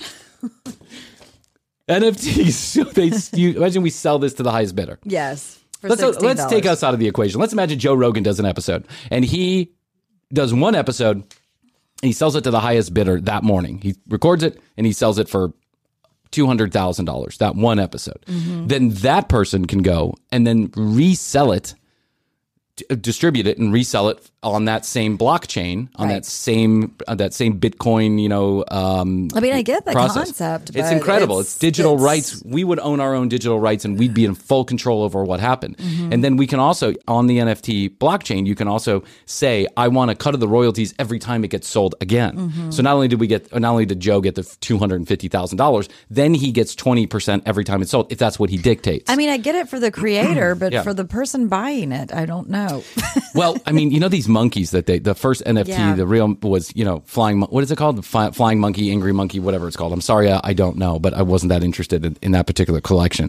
N F Ts. They, you, imagine we sell this to the highest bidder. yes. For Let's, sixteen dollars. let's take us out of the equation. Let's imagine Joe Rogan does an episode, and he does one episode, And he sells it to the highest bidder that morning. He records it and he sells it for two hundred thousand dollars, that one episode. Mm-hmm. Then that person can go and then resell it, t- distribute it and resell it on that same blockchain, on right. that same uh, that same Bitcoin, you know, um, I mean, I get the process. concept. It's incredible. It's, it's digital it's, rights. We would own our own digital rights and we'd be in full control over what happened. Mm-hmm. And then we can also, on the N F T blockchain, you can also say, I want a cut of the royalties every time it gets sold again. Mm-hmm. So not only did we get, not only did Joe get the two hundred fifty thousand dollars, then he gets twenty percent every time it's sold, if that's what he dictates. I mean, I get it for the creator, but yeah. for the person buying it, I don't know. Well, I mean, you know, these monkeys that they, the first N F T, yeah. the real was, you know, flying, what is it called? The fly, flying monkey, angry monkey, whatever it's called. I'm sorry, I, I don't know, but I wasn't that interested in, in that particular collection.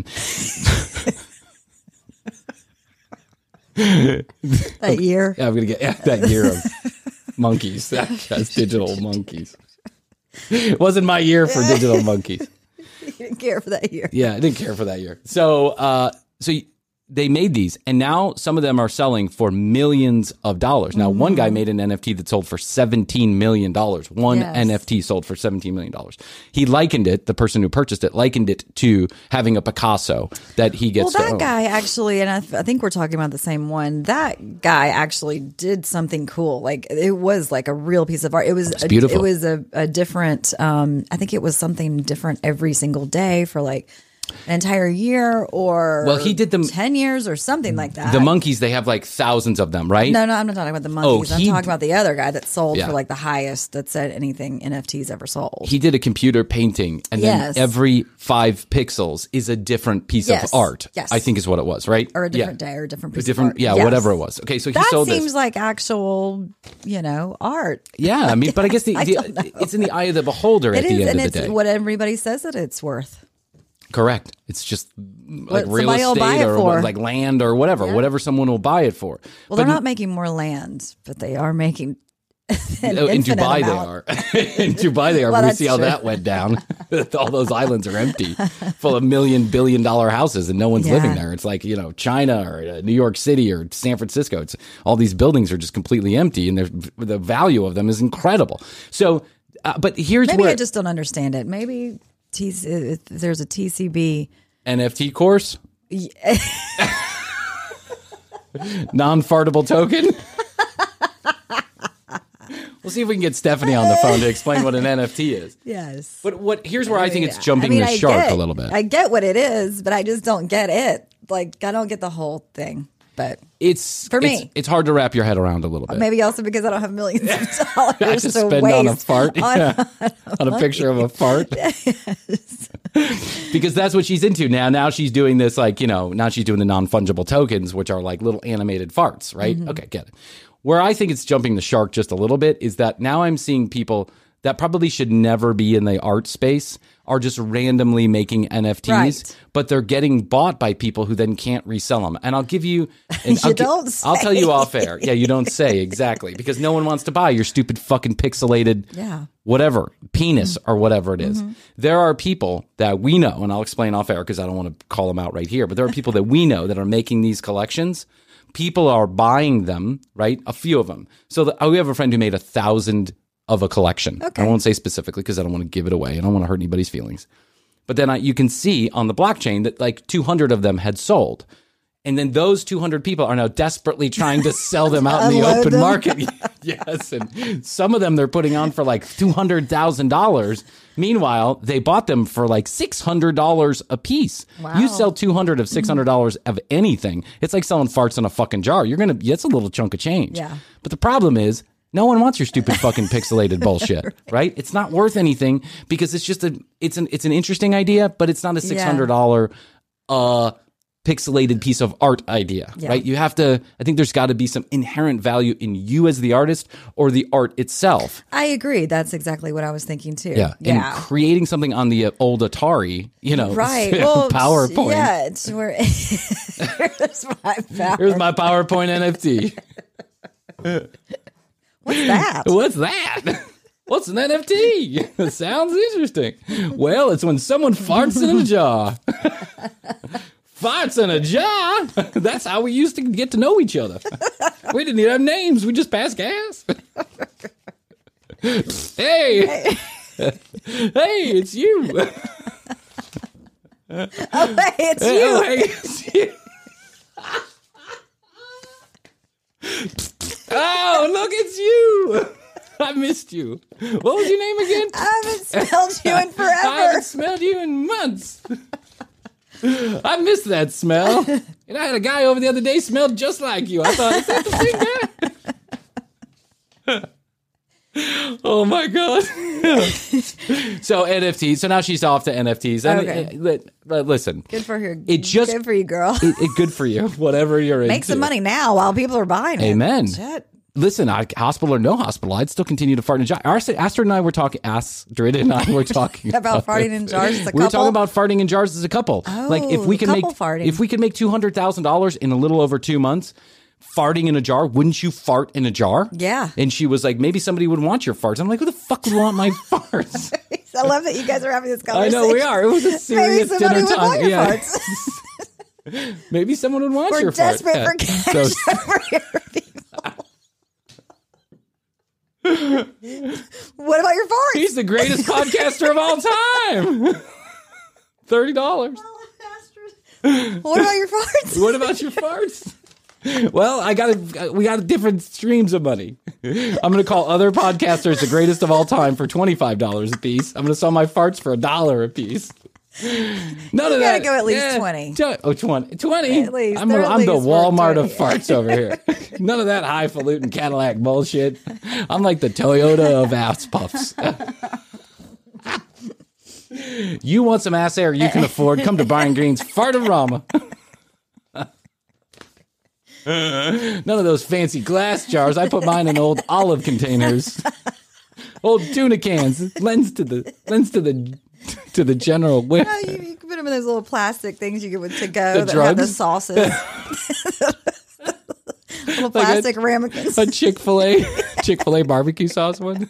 That year? Yeah, I'm going to get yeah, that year of monkeys. That, that's digital monkeys. It wasn't my year for digital monkeys. You didn't care for that year. Yeah, I didn't care for that year. So, uh, so they made these, and now some of them are selling for millions of dollars. Now, mm-hmm. one guy made an N F T that sold for seventeen million dollars. One yes. N F T sold for seventeen million dollars. He likened it, the person who purchased it, likened it to having a Picasso that he gets well, to that own. guy actually, and I, th- I think we're talking about the same one, that guy actually did something cool. Like, it was like a real piece of art. It was, it's a, beautiful. It was a, a different, um, I think it was something different every single day for like an entire year or well, he did them ten years or something like that. The monkeys, they have like thousands of them, right? No, no, I'm not talking about the monkeys. Oh, I'm he, talking about the other guy that sold yeah. for like the highest that said anything N F Ts ever sold. He did a computer painting, and yes. then every five pixels is a different piece yes. of art. Yes. I think is what it was, right? Or a different yeah. day or a different piece a different, of art. Yeah, yes. whatever it was. Okay, so he that sold this. That seems like actual, you know, art. Yeah, I mean, but I guess the, I the it's in the eye of the beholder it at is, the end and of it's the day. What everybody says that it's worth. Correct. It's just like what real estate or for. like land or whatever, yeah. whatever someone will buy it for. Well, but, they're not making more land, but they are making. An in Dubai, amount. they are. In Dubai, they are. Well, we that's see how true. that went down. All those islands are empty, full of million, billion dollar houses, and no one's yeah. living there. It's like, you know, China or uh, New York City or San Francisco. It's all these buildings are just completely empty, and the value of them is incredible. So, uh, but here's maybe where I just don't understand it. Maybe T- if there's a T C B N F T course, yeah. non-fartable token. We'll see if we can get Stephanie on the phone to explain what an N F T is. Yes. But what here's where I, I think mean, it's jumping I mean, the I shark get, a little bit. I get what it is, but I just don't get it. Like, I don't get the whole thing. But it's for me, it's, it's hard to wrap your head around a little bit. Maybe also because I don't have millions of dollars to, to spend waste on a fart, on, yeah. on, on a picture of a fart. Yes. Because that's what she's into now. Now she's doing this, like, you know, now she's doing the non-fungible tokens, which are like little animated farts, right? Mm-hmm. Okay, get it. Where I think it's jumping the shark just a little bit is that now I'm seeing people that probably should never be in the art space are just randomly making N F Ts, right. but they're getting bought by people who then can't resell them. And I'll give you, and you I'll, don't gi- say. I'll tell you off air. Yeah, you don't say exactly because no one wants to buy your stupid fucking pixelated, yeah. whatever, penis or whatever it is. Mm-hmm. There are people that we know, and I'll explain off air because I don't want to call them out right here, but there are people that we know that are making these collections. People are buying them, right? A few of them. So the, we have a friend who made a thousand of a collection. Okay. I won't say specifically because I don't want to give it away. I don't want to hurt anybody's feelings. But then I, you can see on the blockchain that like two hundred of them had sold. And then those two hundred people are now desperately trying to sell them out in the open them. market. Yes. And some of them they're putting on for like two hundred thousand dollars. Meanwhile, they bought them for like six hundred dollars a piece. Wow. You sell two hundred of six hundred dollars of anything. It's like selling farts in a fucking jar. You're going to, it's a little chunk of change. Yeah. But the problem is, no one wants your stupid fucking pixelated bullshit, right. right? It's not worth anything because it's just a, it's an, it's an interesting idea, but it's not a six hundred dollars, yeah. uh, pixelated piece of art idea, yeah. right? You have to, I think there's got to be some inherent value in you as the artist or the art itself. I agree. That's exactly what I was thinking too. Yeah. Yeah. And creating something on the old Atari, you know, right. Well, PowerPoint. Yeah. It's where, here's my PowerPoint. Here's my PowerPoint N F T. What's that? What's that? What's an N F T? Sounds interesting. Well, it's when someone farts in a jar. Farts in a jar? That's how we used to get to know each other. We didn't even have names. We just passed gas. Hey, hey, it's you. Oh, hey, it's Hey, you. oh, hey, it's you. Oh, look, it's you. I missed you. What was your name again? I haven't smelled you in I forever. haven't smelled you in months. I missed that smell. And I had a guy over the other day smelled just like you. I thought, is that the same guy? Oh my God. So N F Ts. So now she's off to N F Ts. And Okay. uh, li- li- listen, Good for her. It just- Good for you, girl. it, it good for you. Whatever you're into. Make some money now while people are buying it. Amen. Shit. Listen, I, hospital or no hospital, I'd still continue to fart in jars. Astrid, Astrid and I were talking. Astrid and I were talking About farting in jars as a We were couple? talking about farting in jars as a couple. Oh, like if we can make couple farting. if we can make two hundred thousand dollars in a little over two months, farting in a jar. Wouldn't you fart in a jar? Yeah. And she was like, maybe somebody would want your farts. I'm like, who the fuck would want my farts? I love that you guys are having this I conversation. know we are. It was a Maybe serious somebody dinner would time. want your Yeah. farts. Maybe someone would want We're your desperate farts. for Yeah. cash So- over here, people. What about your farts? He's the greatest podcaster of all time. Thirty dollars. What about your farts? What about your farts? Well, I got we got different streams of money. I'm going to call other podcasters the greatest of all time for twenty-five dollars a piece. I'm going to sell my farts for a dollar a piece. None of gotta that. go at least twenty. twenty. Oh, twenty. twenty? At least. I'm, They're a, at I'm the least worth Walmart of twenty. farts over here. None of that highfalutin Cadillac bullshit. I'm like the Toyota of ass puffs. You want some ass air you can afford, come to Brian Green's Fartorama. None of those fancy glass jars. I put mine in old olive containers. Old tuna cans. Lends to the lends to the to the general whip. Oh, you, you can put them in those little plastic things you get with to go The that have the drugs? sauces. Little plastic ramekins. A Chick-fil-A Chick-fil-A barbecue sauce one.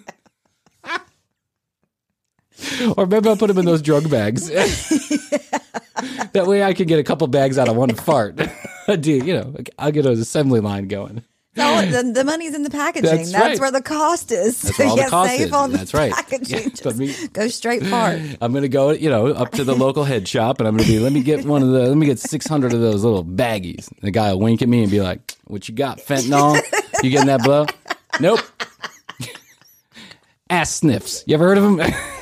Or maybe I'll put them in those drug bags. That way I can get a couple bags out of one fart. Do you know? I'll get an assembly line going. No, the, the money's in the packaging. That's That's, right. where the cost is. That's So where all the you cost save is. on the That's right. packaging. Yeah, but Just me- go straight fart. I'm gonna go, you know, up to the local head shop, and I'm gonna be, let me get one of the, let me get six hundred of those little baggies. The guy will wink at me and be like, "What you got, fentanyl? You getting that blow?" Nope. Ass sniffs. You ever heard of them?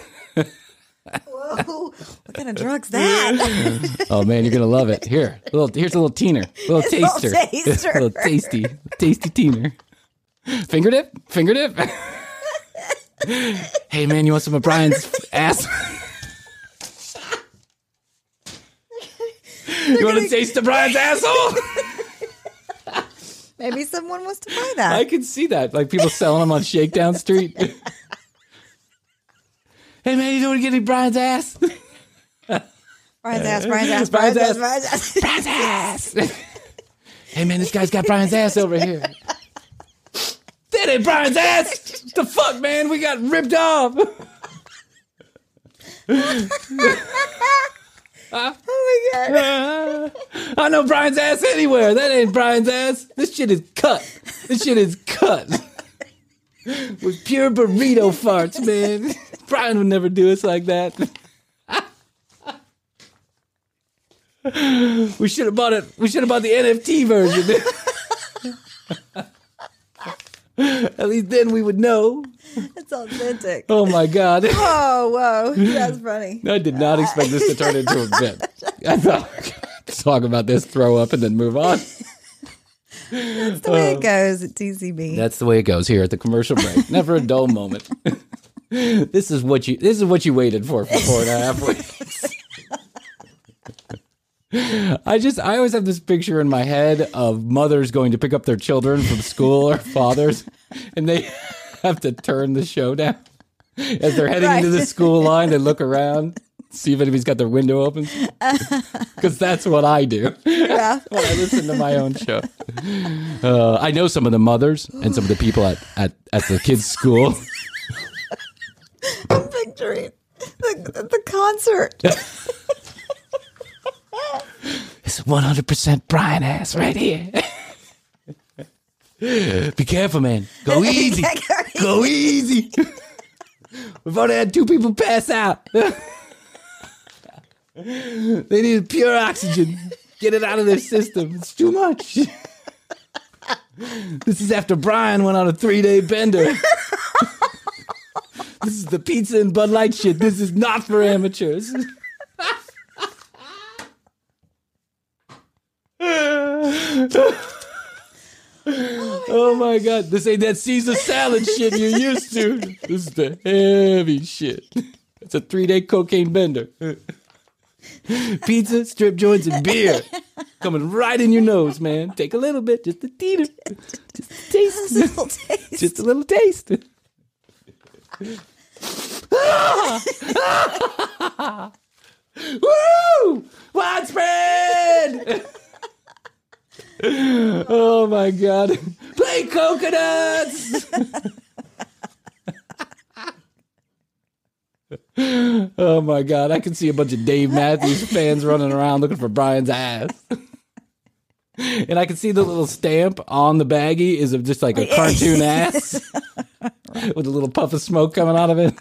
Whoa, what kind of drug's that? Oh man, you're gonna love it. Here, a little, here's a little teener, a little It's a little taster, taster. a little tasty, tasty teener. Finger dip, finger dip. Hey man, you want some of Brian's ass? You want to taste of Brian's asshole? Maybe someone wants to buy that. I can see that, like people selling them on Shakedown Street. Hey man, you don't want to get any Brian's ass? Brian's ass, Brian's ass, Brian's Brian's ass, ass. Brian's ass. Brian's ass. Hey man, this guy's got Brian's ass over here. That ain't Brian's ass. The fuck, man? We got ripped off. Oh my god. I know Brian's ass anywhere. That ain't Brian's ass. This shit is cut. This shit is cut. With pure burrito farts, man. Brian would never do us like that. We should have bought it. We should have bought the N F T version. At least then we would know. It's authentic. Oh my god. Oh, whoa. That's funny. I did not expect this to turn into a bit. I thought we could talk about this, throw up, and then move on. That's the way it goes at T C B. That's the way it goes here at the commercial break. Never a dull moment. This is what you. This is what you waited for for four and a half weeks. I just. I always have this picture in my head of mothers going to pick up their children from school or fathers, and they have to turn the show down as they're heading Right. into the school line. They look around, see if anybody's got their window open, because that's what I do. Yeah. When I listen to my own show. Uh, I know some of the mothers and some of the people at, at, at the kids' school. I'm picturing the, the concert. It's one hundred percent Brian ass right here. Be careful, man. Go easy. Go easy. We've already had two people pass out. They need pure oxygen. Get it out of their system. It's too much. This is after Brian went on a three-day bender. This is the pizza and Bud Light shit. This is not for amateurs. Oh my God. This ain't that Caesar salad shit you're used to. This is the heavy shit. It's a three-day cocaine bender. Pizza, strip joints, and beer. Coming right in your nose, man. Take a little bit, just a teeter. Just a taste. Just a little taste. Just a little taste. Woo! Widespread! Oh my God. Play coconuts! Oh my God. I can see a bunch of Dave Matthews fans running around looking for Brian's ass. And I can see the little stamp on the baggie is of just like a cartoon ass with a little puff of smoke coming out of it.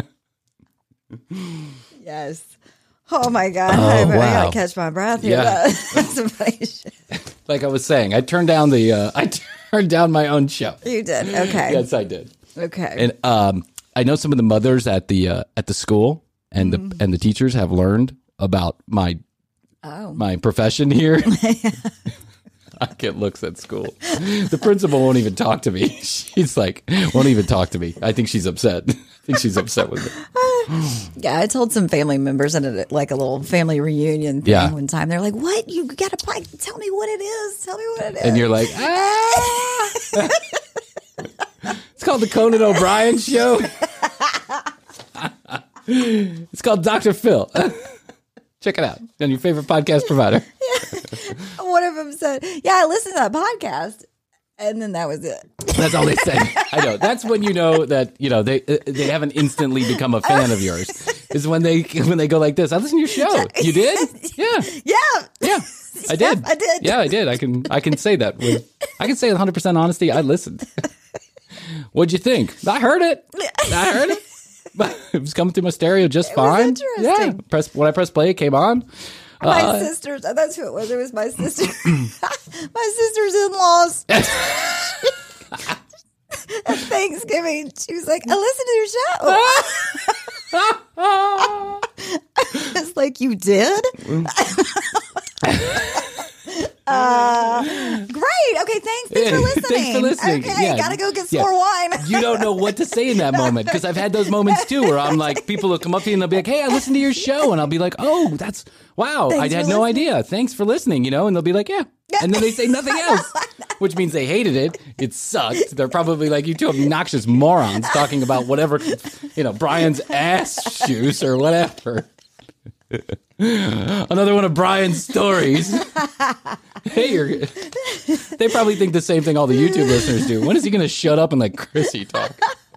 Yes. Oh my God. Oh, I, I wow. gotta catch my breath here. Yeah. That's some funny shit. Like I was saying, I turned down the uh, I turned down my own show. You did. Okay. Yes, I did. Okay. And um, I know some of the mothers at the uh, at the school and Mm-hmm. the and the teachers have learned about my oh. my profession here. I get looks at school. The principal won't even talk to me. She's like, won't even talk to me. I think she's upset. I think she's upset with me. Yeah, I told some family members at a, like a little family reunion thing Yeah. one time. They're like, "What? You got to play? Tell me what it is. Tell me what it is." And you're like, ah. It's called the Conan O'Brien Show. It's called Doctor Phil. Check it out on your favorite podcast provider. One of them said, "Yeah, I listened to that podcast," and then that was it. That's all they said. I know. That's when you know that you know they they haven't instantly become a fan of yours. Is when they when they go like this. I listened to your show. You did? Yeah. Yeah. Yeah. I did. Yeah, I did. Yeah, I did. I can I can say that with I can say with one hundred percent honesty. I listened. What'd you think? I heard it. I heard it. But it was coming through my stereo just It was fine. interesting. Yeah. Press when I pressed play, it came on. My Uh, sisters, that's who it was. It was my sister. My sister's in-laws. At Thanksgiving, she was like, "I listened to your show." I was like, "You did?" uh, great. Okay, thanks. Thanks for listening. Thanks for listening. Okay, Yeah. gotta go get some Yeah. more wine. You don't know what to say in that moment because I've had those moments too where I'm like, people will come up to you and they'll be like, "Hey, I listened to your show," and I'll be like, "Oh, that's wow, Thanks I for had no listening. idea. Thanks for listening," you know, and they'll be like, "Yeah," and then they say nothing else, which means they hated it. It sucked. They're probably like, "You two obnoxious morons talking about whatever, you know, Brian's ass juice or whatever." Another one of Brian's stories. Hey, you're, they probably think the same thing all the YouTube listeners do. When is he going to shut up and let Chrissy talk?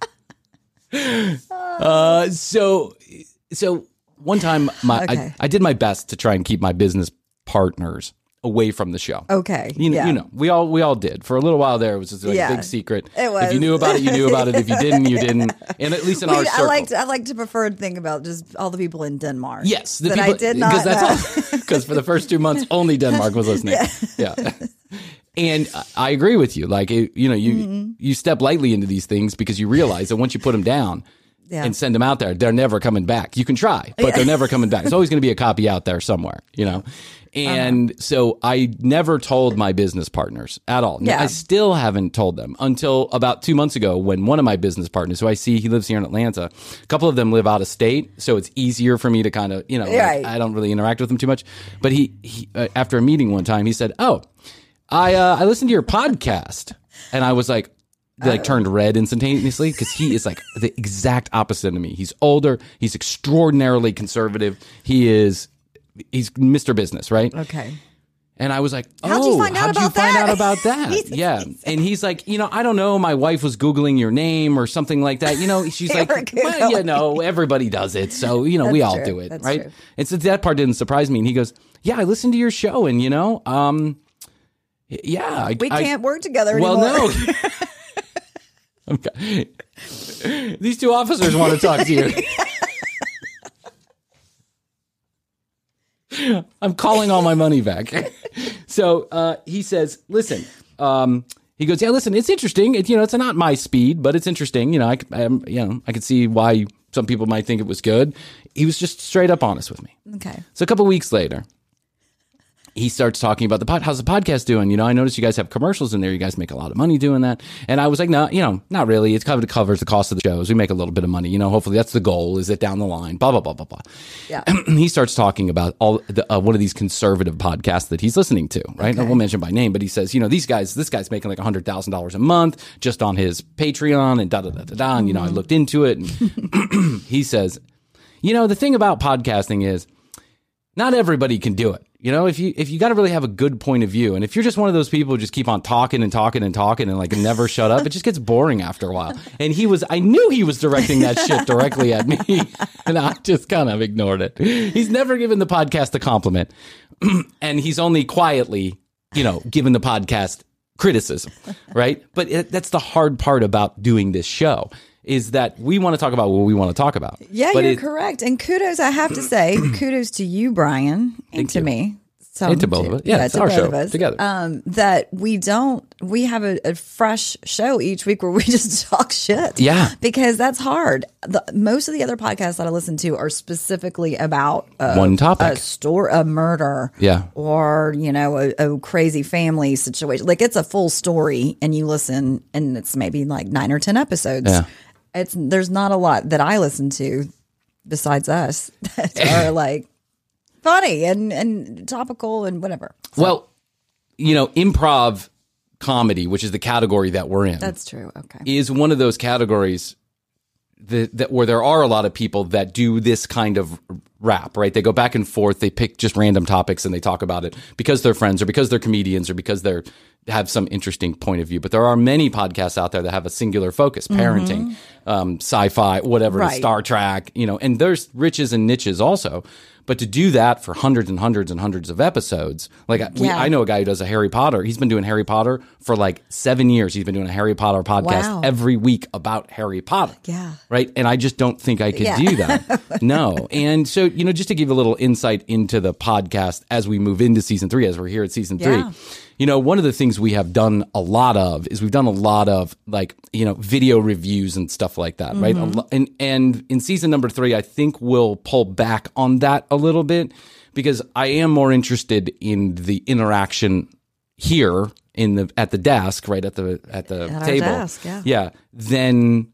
Uh, so, so one time, my Okay. I, I did my best to try and keep my business partners away from the show. Okay, You know, yeah. you know, we all we all did for a little while there. It was just like Yeah. a big secret. It was. If you knew about it, you knew about it. If you didn't, you didn't. And at least in our We- circle, I like to, I like to prefer to think about just all the people in Denmark. yes, the that people, I did not because know. that's all. Because for the first two months, only Denmark was listening. Yeah. yeah. And I agree with you. Like, it, you know, you Mm-hmm. you step lightly into these things because you realize that once you put them down Yeah. and send them out there, they're never coming back. You can try, but they're never coming back. There's always going to be a copy out there somewhere, you know? And Uh-huh. so I never told my business partners at all. Yeah. I still haven't told them until about two months ago when one of my business partners, who I see, he lives here in Atlanta. A couple of them live out of state, so it's easier for me to kind of, you know, like, Right. I don't really interact with them too much. But he, he uh, after a meeting one time, he said, "Oh, I uh, I listened to your podcast," and I was like, they like turned red instantaneously because he is like the exact opposite of me. He's older. He's extraordinarily conservative. He is, he's Mister Business, right? Okay. And I was like, "Oh, How'd you find out how'd you about find that?" out about that?" He's Yeah, amazing. and he's like, "You know, I don't know. My wife was googling your name or something like that. You know, she's They like, were well, you Googling. know, everybody does it, so you know, we That's all true. do it, That's right?" true. And so that part didn't surprise me. And he goes, "Yeah, I listened to your show, and you know, um, yeah, I, We I- can't work together well, anymore. no." Okay. These two officers want to talk to you. I'm calling all my money back. So uh, he says, listen, um, he goes, yeah, listen, it's interesting. It, you know, it's not my speed, but it's interesting. You know, I, I, you know, I could see why some people might think it was good. He was just straight up honest with me. Okay. So a couple weeks later, he starts talking about the pod. How's the podcast doing? You know, I noticed you guys have commercials in there. You guys make a lot of money doing that. And I was like, no, you know, not really. It's covered, it covers the cost of the shows. We make a little bit of money. You know, hopefully that's the goal. Is it down the line? Blah blah blah blah blah. Yeah. He starts talking about all the, uh, one of these conservative podcasts that he's listening to. Right. Okay. I won't mention by name, but he says, you know, these guys, this guy's making like a hundred thousand dollars a month just on his Patreon and da da da da da. And you know, I looked into it, and he says, you know, the thing about podcasting is not everybody can do it. You know, if you if you got to really have a good point of view, and if you're just one of those people who just keep on talking and talking and talking and like never shut up, it just gets boring after a while. And he was, I knew he was directing that shit directly at me, and I just kind of ignored it. He's never given the podcast a compliment, and he's only quietly, you know, given the podcast criticism, right? But it, that's the hard part about doing this show. Is that we want to talk about what we want to talk about. Yeah, but you're it, correct. And kudos, I have to say, kudos to you, Brian, and Thank to you. me. So, And to both of us. Yeah, it's to our both show of us, together. Um, that we don't, we have a, a fresh show each week where we just talk shit. Yeah. Because that's hard. The, most of the other podcasts that I listen to are specifically about uh, One topic. a store, a murder. Yeah. Or, you know, a, a crazy family situation. Like it's a full story and you listen and it's maybe like nine or ten episodes. Yeah. It's there's not a lot that I listen to besides us that are like funny and, and topical and whatever. So, well, you know, improv comedy, which is the category that we're in, that's true. Okay. is one of those categories that, that where there are a lot of people that do this kind of rap, right? They go back and forth. They pick just random topics and they talk about it because they're friends or because they're comedians or because they're have some interesting point of view. But there are many podcasts out there that have a singular focus: parenting, mm-hmm. um, sci-fi, whatever, right. Star Trek, you know. And there's riches and niches also. But to do that for hundreds and hundreds and hundreds of episodes, like we, Yeah. I know a guy who does a Harry Potter. He's been doing Harry Potter for like seven years. He's been doing a Harry Potter podcast Wow. every week about Harry Potter. Yeah. Right. And I just don't think I could Yeah. do that. No. And so, you know, just to give a little insight into the podcast as we move into season three, as we're here at season Yeah. three, you know, one of the things we have done a lot of is we've done a lot of like, you know, video reviews and stuff like that. Right. Mm-hmm. A lo- and, and in season number three, I think we'll pull back on that a little bit because I am more interested in the interaction here in the, at the desk, right at the, at the At our table. desk, yeah. Yeah. Then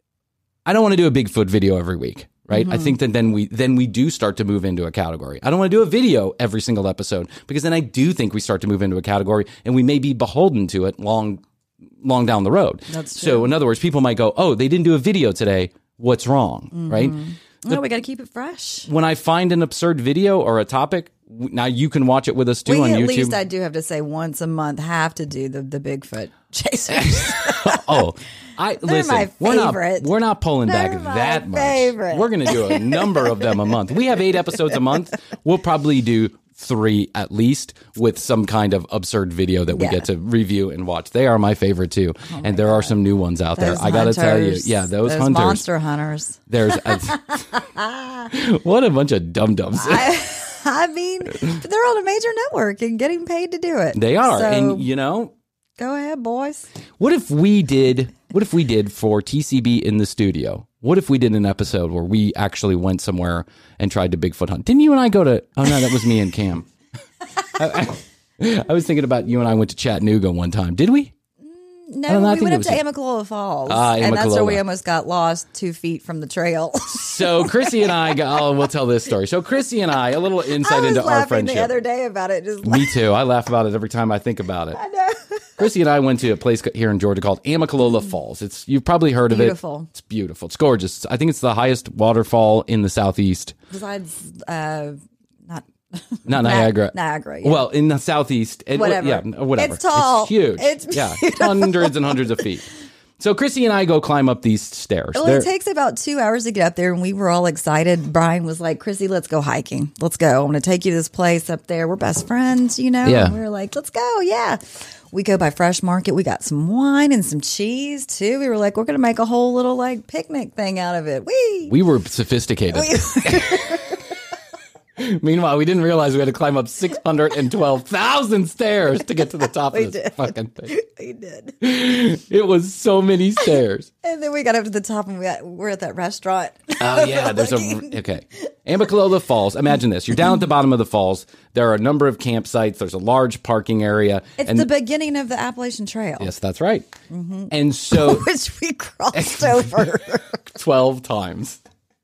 I don't want to do a Bigfoot video every week. Right. Mm-hmm. I think that then we then we do start to move into a category. I don't want to do a video every single episode because then I do think we start to move into a category and we may be beholden to it long, long down the road. That's So true. in other words, people might go, "Oh, they didn't do a video today. What's wrong?" Mm-hmm. Right. No, we got to keep it fresh. When I find an absurd video or a topic, w- now you can watch it with us too We on at YouTube. least, I do have to say, once a month have to do the, the Bigfoot chasers. Oh, I listen. my We're not favorite. we're not pulling They're back my that much. favorite. We're going to do a number of them a month. We have eight episodes a month. We'll probably do three at least with some kind of absurd video that we Yeah. get to review and watch. They are my favorite too, Oh and there are some new ones out Those there. I got to tell you, hunters, yeah, those, hunters. monster hunters. There's a, what a bunch of dum dums. I, I mean, they're on a major network and getting paid to do it. They are, So, and you know. go ahead, boys. What if we did? What if we did for T C B in the studio? What if we did an episode where we actually went somewhere and tried to Bigfoot hunt? Didn't you and I go to? Oh no, that was me and Cam. I, I, I was thinking about you and I went to Chattanooga one time. Did we? No, I don't know, I we think went it up to was- Amicalola Falls, Ah, and that's where we Amicalola. almost got lost two feet from the trail. So Chrissy and I. Go, oh, we'll tell this story. So Chrissy and I, a little I insight was into our laughing friendship. the other day about it. Just Me too. I laugh about it every time I think about it. I know. Chrissy and I went to a place here in Georgia called Amicalola Falls. It's you've probably heard of Beautiful. it. It's beautiful. It's gorgeous. I think it's the highest waterfall in the southeast. Besides, uh, not Not Niagara. Niagara. Yeah. Well, in the southeast. It, Whatever. Yeah, whatever. It's tall. It's huge. It's yeah, beautiful. hundreds and hundreds of feet. So Chrissy and I go climb up these stairs. Well, They're- it takes about two hours to get up there, and we were all excited. Brian was like, Chrissy, let's go hiking. Let's go. I'm going to take you to this place up there. We're best friends, you know? Yeah. And we were like, let's go. Yeah. We go by Fresh Market. We got some wine and some cheese, too. We were like, we're going to make a whole little, like, picnic thing out of it. Whee! we were sophisticated. Meanwhile, we didn't realize we had to climb up six hundred twelve thousand stairs to get to the top We of this did. fucking thing. We did. It was so many stairs. And then we got up to the top, and we got, we're at that restaurant. Oh, yeah. There's a. Okay. Amicalola Falls. Imagine this. You're down at the bottom of the falls. There are a number of campsites. There's a large parking area. It's and the beginning of the Appalachian Trail. Yes, that's right. And so Which we crossed over. twelve times.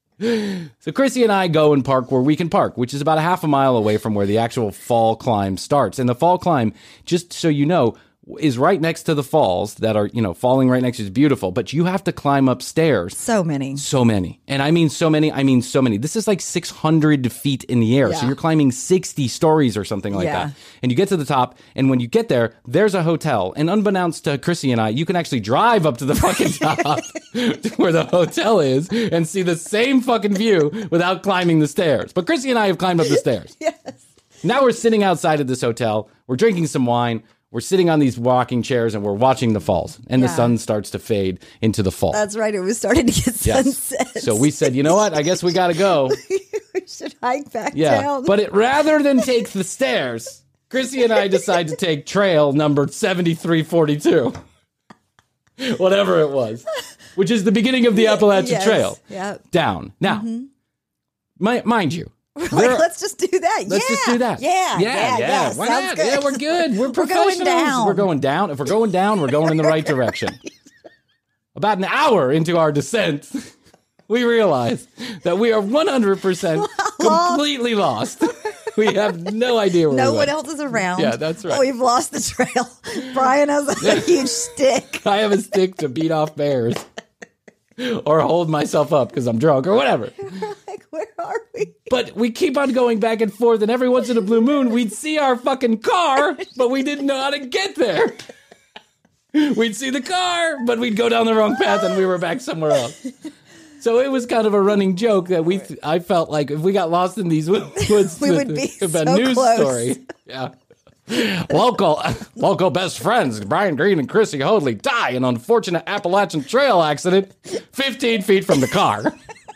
So Chrissy and I go and park where we can park, which is about a half a mile away from where the actual fall climb starts. And the fall climb, just so you know, is right next to the falls that are, you know, falling right next to. It's beautiful, but you have to climb upstairs. So many. So many. And I mean so many, I mean so many. This is like six hundred feet in the air. So Yeah. you're climbing sixty stories or something like Yeah. that. And you get to the top, and when you get there, there's a hotel. And unbeknownst to Chrissy and I, you can actually drive up to the fucking top to where the hotel is and see the same fucking view without climbing the stairs. But Chrissy and I have climbed up the stairs. Yes. Now we're sitting outside of this hotel. We're drinking some wine. We're sitting on these rocking chairs, and we're watching the falls. And the Yeah. sun starts to fade into the fall. That's right. It was starting to get Yes. sunset. So we said, you know what? I guess we got to go. we should hike back Yeah. down. But it, rather than take the stairs, Chrissy and I decide to take trail number seventy-three forty-two. Whatever it was. Which is the beginning of the Appalachian Yes. Trail. Yep. Down. Now, mi- mind you. Like, there- let's just do that. Let's yeah. just do that. Yeah. yeah, yeah. Why Sounds not? good. Yeah, we're good. We're We're going professionals. down. We're going down. If we're going down, we're going in the right direction. About an hour into our descent, we realize that we are one hundred percent completely lost. We have no idea where No we one went. else is around. Yeah, that's right. We've lost the trail. Brian has a huge stick. I have a stick to beat off bears or hold myself up because I'm drunk or whatever. Like, where are we? But we keep on going back and forth, and every once in a blue moon, we'd see our fucking car, but we didn't know how to get there. We'd see the car, but we'd go down the wrong path, and we were back somewhere else. So it was kind of a running joke that we. Th- I felt like if we got lost in these woods, We would be a so news close. story. Yeah. Local, local best friends Brian Green and Chrissy Hoadley die in unfortunate Appalachian Trail accident, fifteen feet from the car.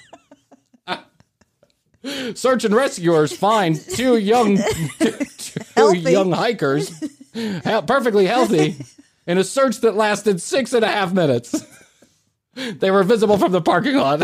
Search and rescuers find two young, two Healthy. young hikers, he- perfectly healthy, in a search that lasted six and a half minutes. They were visible from the parking lot.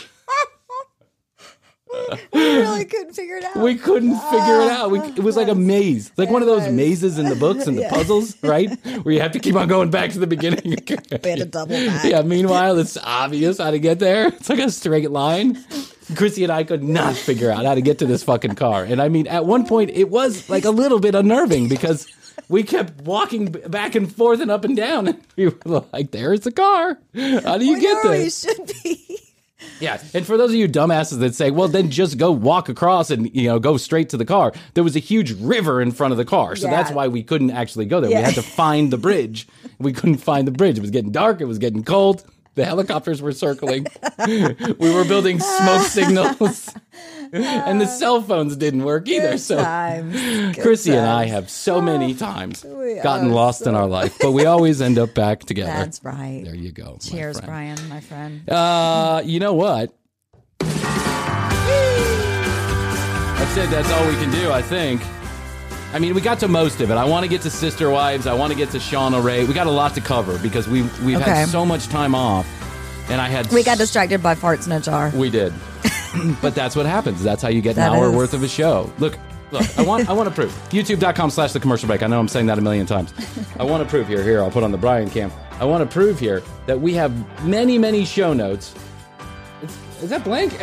We really couldn't figure it out. We couldn't figure it out. We, it was like a maze, like one of those mazes in the books and the puzzles, right? Where you have to keep on going back to the beginning. We had to double back. Yeah. Meanwhile, it's obvious how to get there. It's like a straight line. Chrissy and I could not figure out how to get to this fucking car. And I mean, at one point, it was like a little bit unnerving because we kept walking b- back and forth and up and down. And we were like, there's the car. How do you We get know there? where you should be. Yeah, and for those of you dumbasses that say, well, then just go walk across and, you know, go straight to the car. There was a huge river in front of the car, so Yeah. that's why we couldn't actually go there. We Yeah. had to find the bridge. We couldn't find the bridge. It was getting dark. It was getting cold. The helicopters were circling. We were building smoke signals. And the cell phones didn't work either. Good So times. Good Chrissy and I times. have so many times We gotten are lost in so- our life, but we always end up back together. That's right. There you go. my Cheers, friend. Brian, my friend. Uh, you know what? That's it. That's all we can do, I think. I mean, we got to most of it. I want to get to Sister Wives. I want to get to Shauna Ray. We got a lot to cover because we we've Okay. had so much time off, and I had We got distracted by farts in a jar. we did, but that's what happens. That's how you get an That hour is. worth of a show. Look, look. I want I want to prove. YouTube dot com slash the commercial break. I know I'm saying that a million times. I want to prove here. Here, I'll put on the Brian cam. I want to prove here that we have many many show notes. Is, is that blank?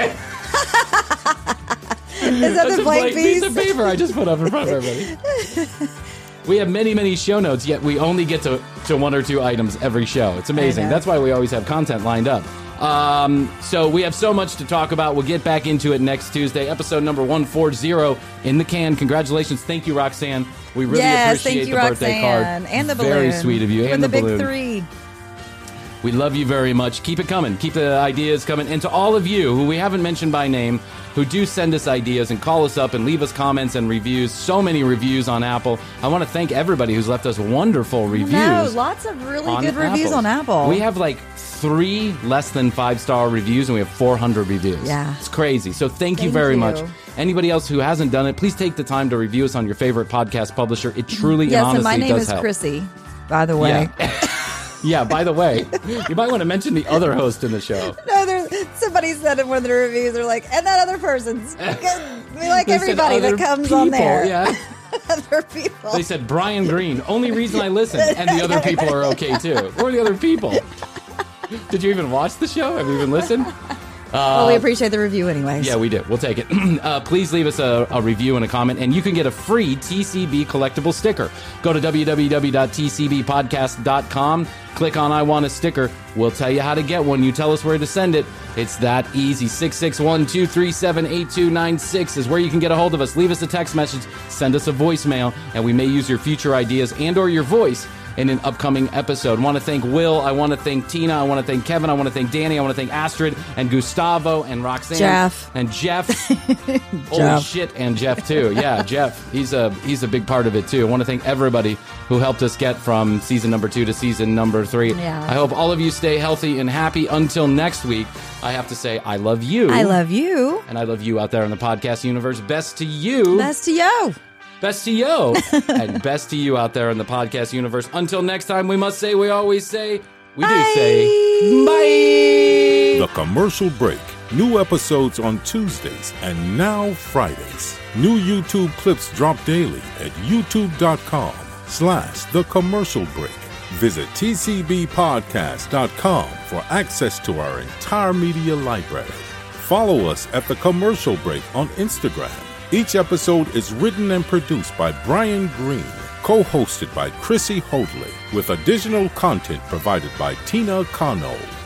Is that That's the a blank piece piece? of paper I just put up in front of everybody. We have many, many show notes, yet we only get to, to one or two items every show. It's amazing. know. That's why we always have content lined up. Um, so we have so much to talk about. We'll get back into it next Tuesday. Episode number one forty in the can. Congratulations. Thank you, Roxanne. We really yes, appreciate thank you, the birthday Roxanne. card. And the balloon. Very sweet of you. For and the, the, big balloon. three. We love you very much. Keep it coming. Keep the ideas coming. And to all of you who we haven't mentioned by name, who do send us ideas and call us up and leave us comments and reviews, so many reviews on Apple. I want to thank everybody who's left us wonderful reviews. No, lots of really good reviews Apple. on Apple. We have like three less than five-star reviews, and we have four hundred reviews. Yeah. It's crazy. So thank, you Thank very you. much. Anybody else who hasn't done it, please take the time to review us on your favorite podcast publisher. It truly yes, and honestly and my name does is help. Chrissy, by the way. Yeah. Yeah, by the way, you might want to mention the other host in the show. No, there, somebody said in one of the reviews, they're like, and that other person's. We like They said everybody that other comes on people, there. Yeah. Other people. They said Brian Green. Only reason I listen, and the other people are okay too. Who are the other people? Did you even watch the show? Have you even listened? well, we appreciate the review anyways. Yeah, we did. We'll take it. uh, please leave us a, a review and a comment, and you can get a free T C B collectible sticker. Go to w w w dot t c b podcast dot com. Click on I Want a Sticker. We'll tell you how to get one. You tell us where to send it. It's that easy. six six one, two three seven, eight two nine six is where you can get a hold of us. Leave us a text message. Send us a voicemail, and we may use your future ideas and or your voice in an upcoming episode. I want to thank Will. I want to thank Tina. I want to thank Kevin. I want to thank Danny. I want to thank Astrid and Gustavo and Roxanne. Jeff. And Jeff. Holy Jeff. shit, and Jeff too. Yeah, Jeff. He's a he's a big part of it too. I want to thank everybody who helped us get from season number two to season number three. Yeah. I hope all of you stay healthy and happy. Until next week, I have to say I love you. I love you. And I love you out there in the podcast universe. Best to you. Best to you. Best to you. And best to you out there in the podcast universe. Until next time, we must say, we always say, we Bye. do say, bye. The Commercial Break. New episodes on Tuesdays and now Fridays. New YouTube clips drop daily at youtube.com slash The Commercial Break. Visit t c b podcast dot com for access to our entire media library. Follow us at The Commercial Break on Instagram. Each episode is written and produced by Brian Green, co-hosted by Chrissy Hoadley, with additional content provided by Tina Cano.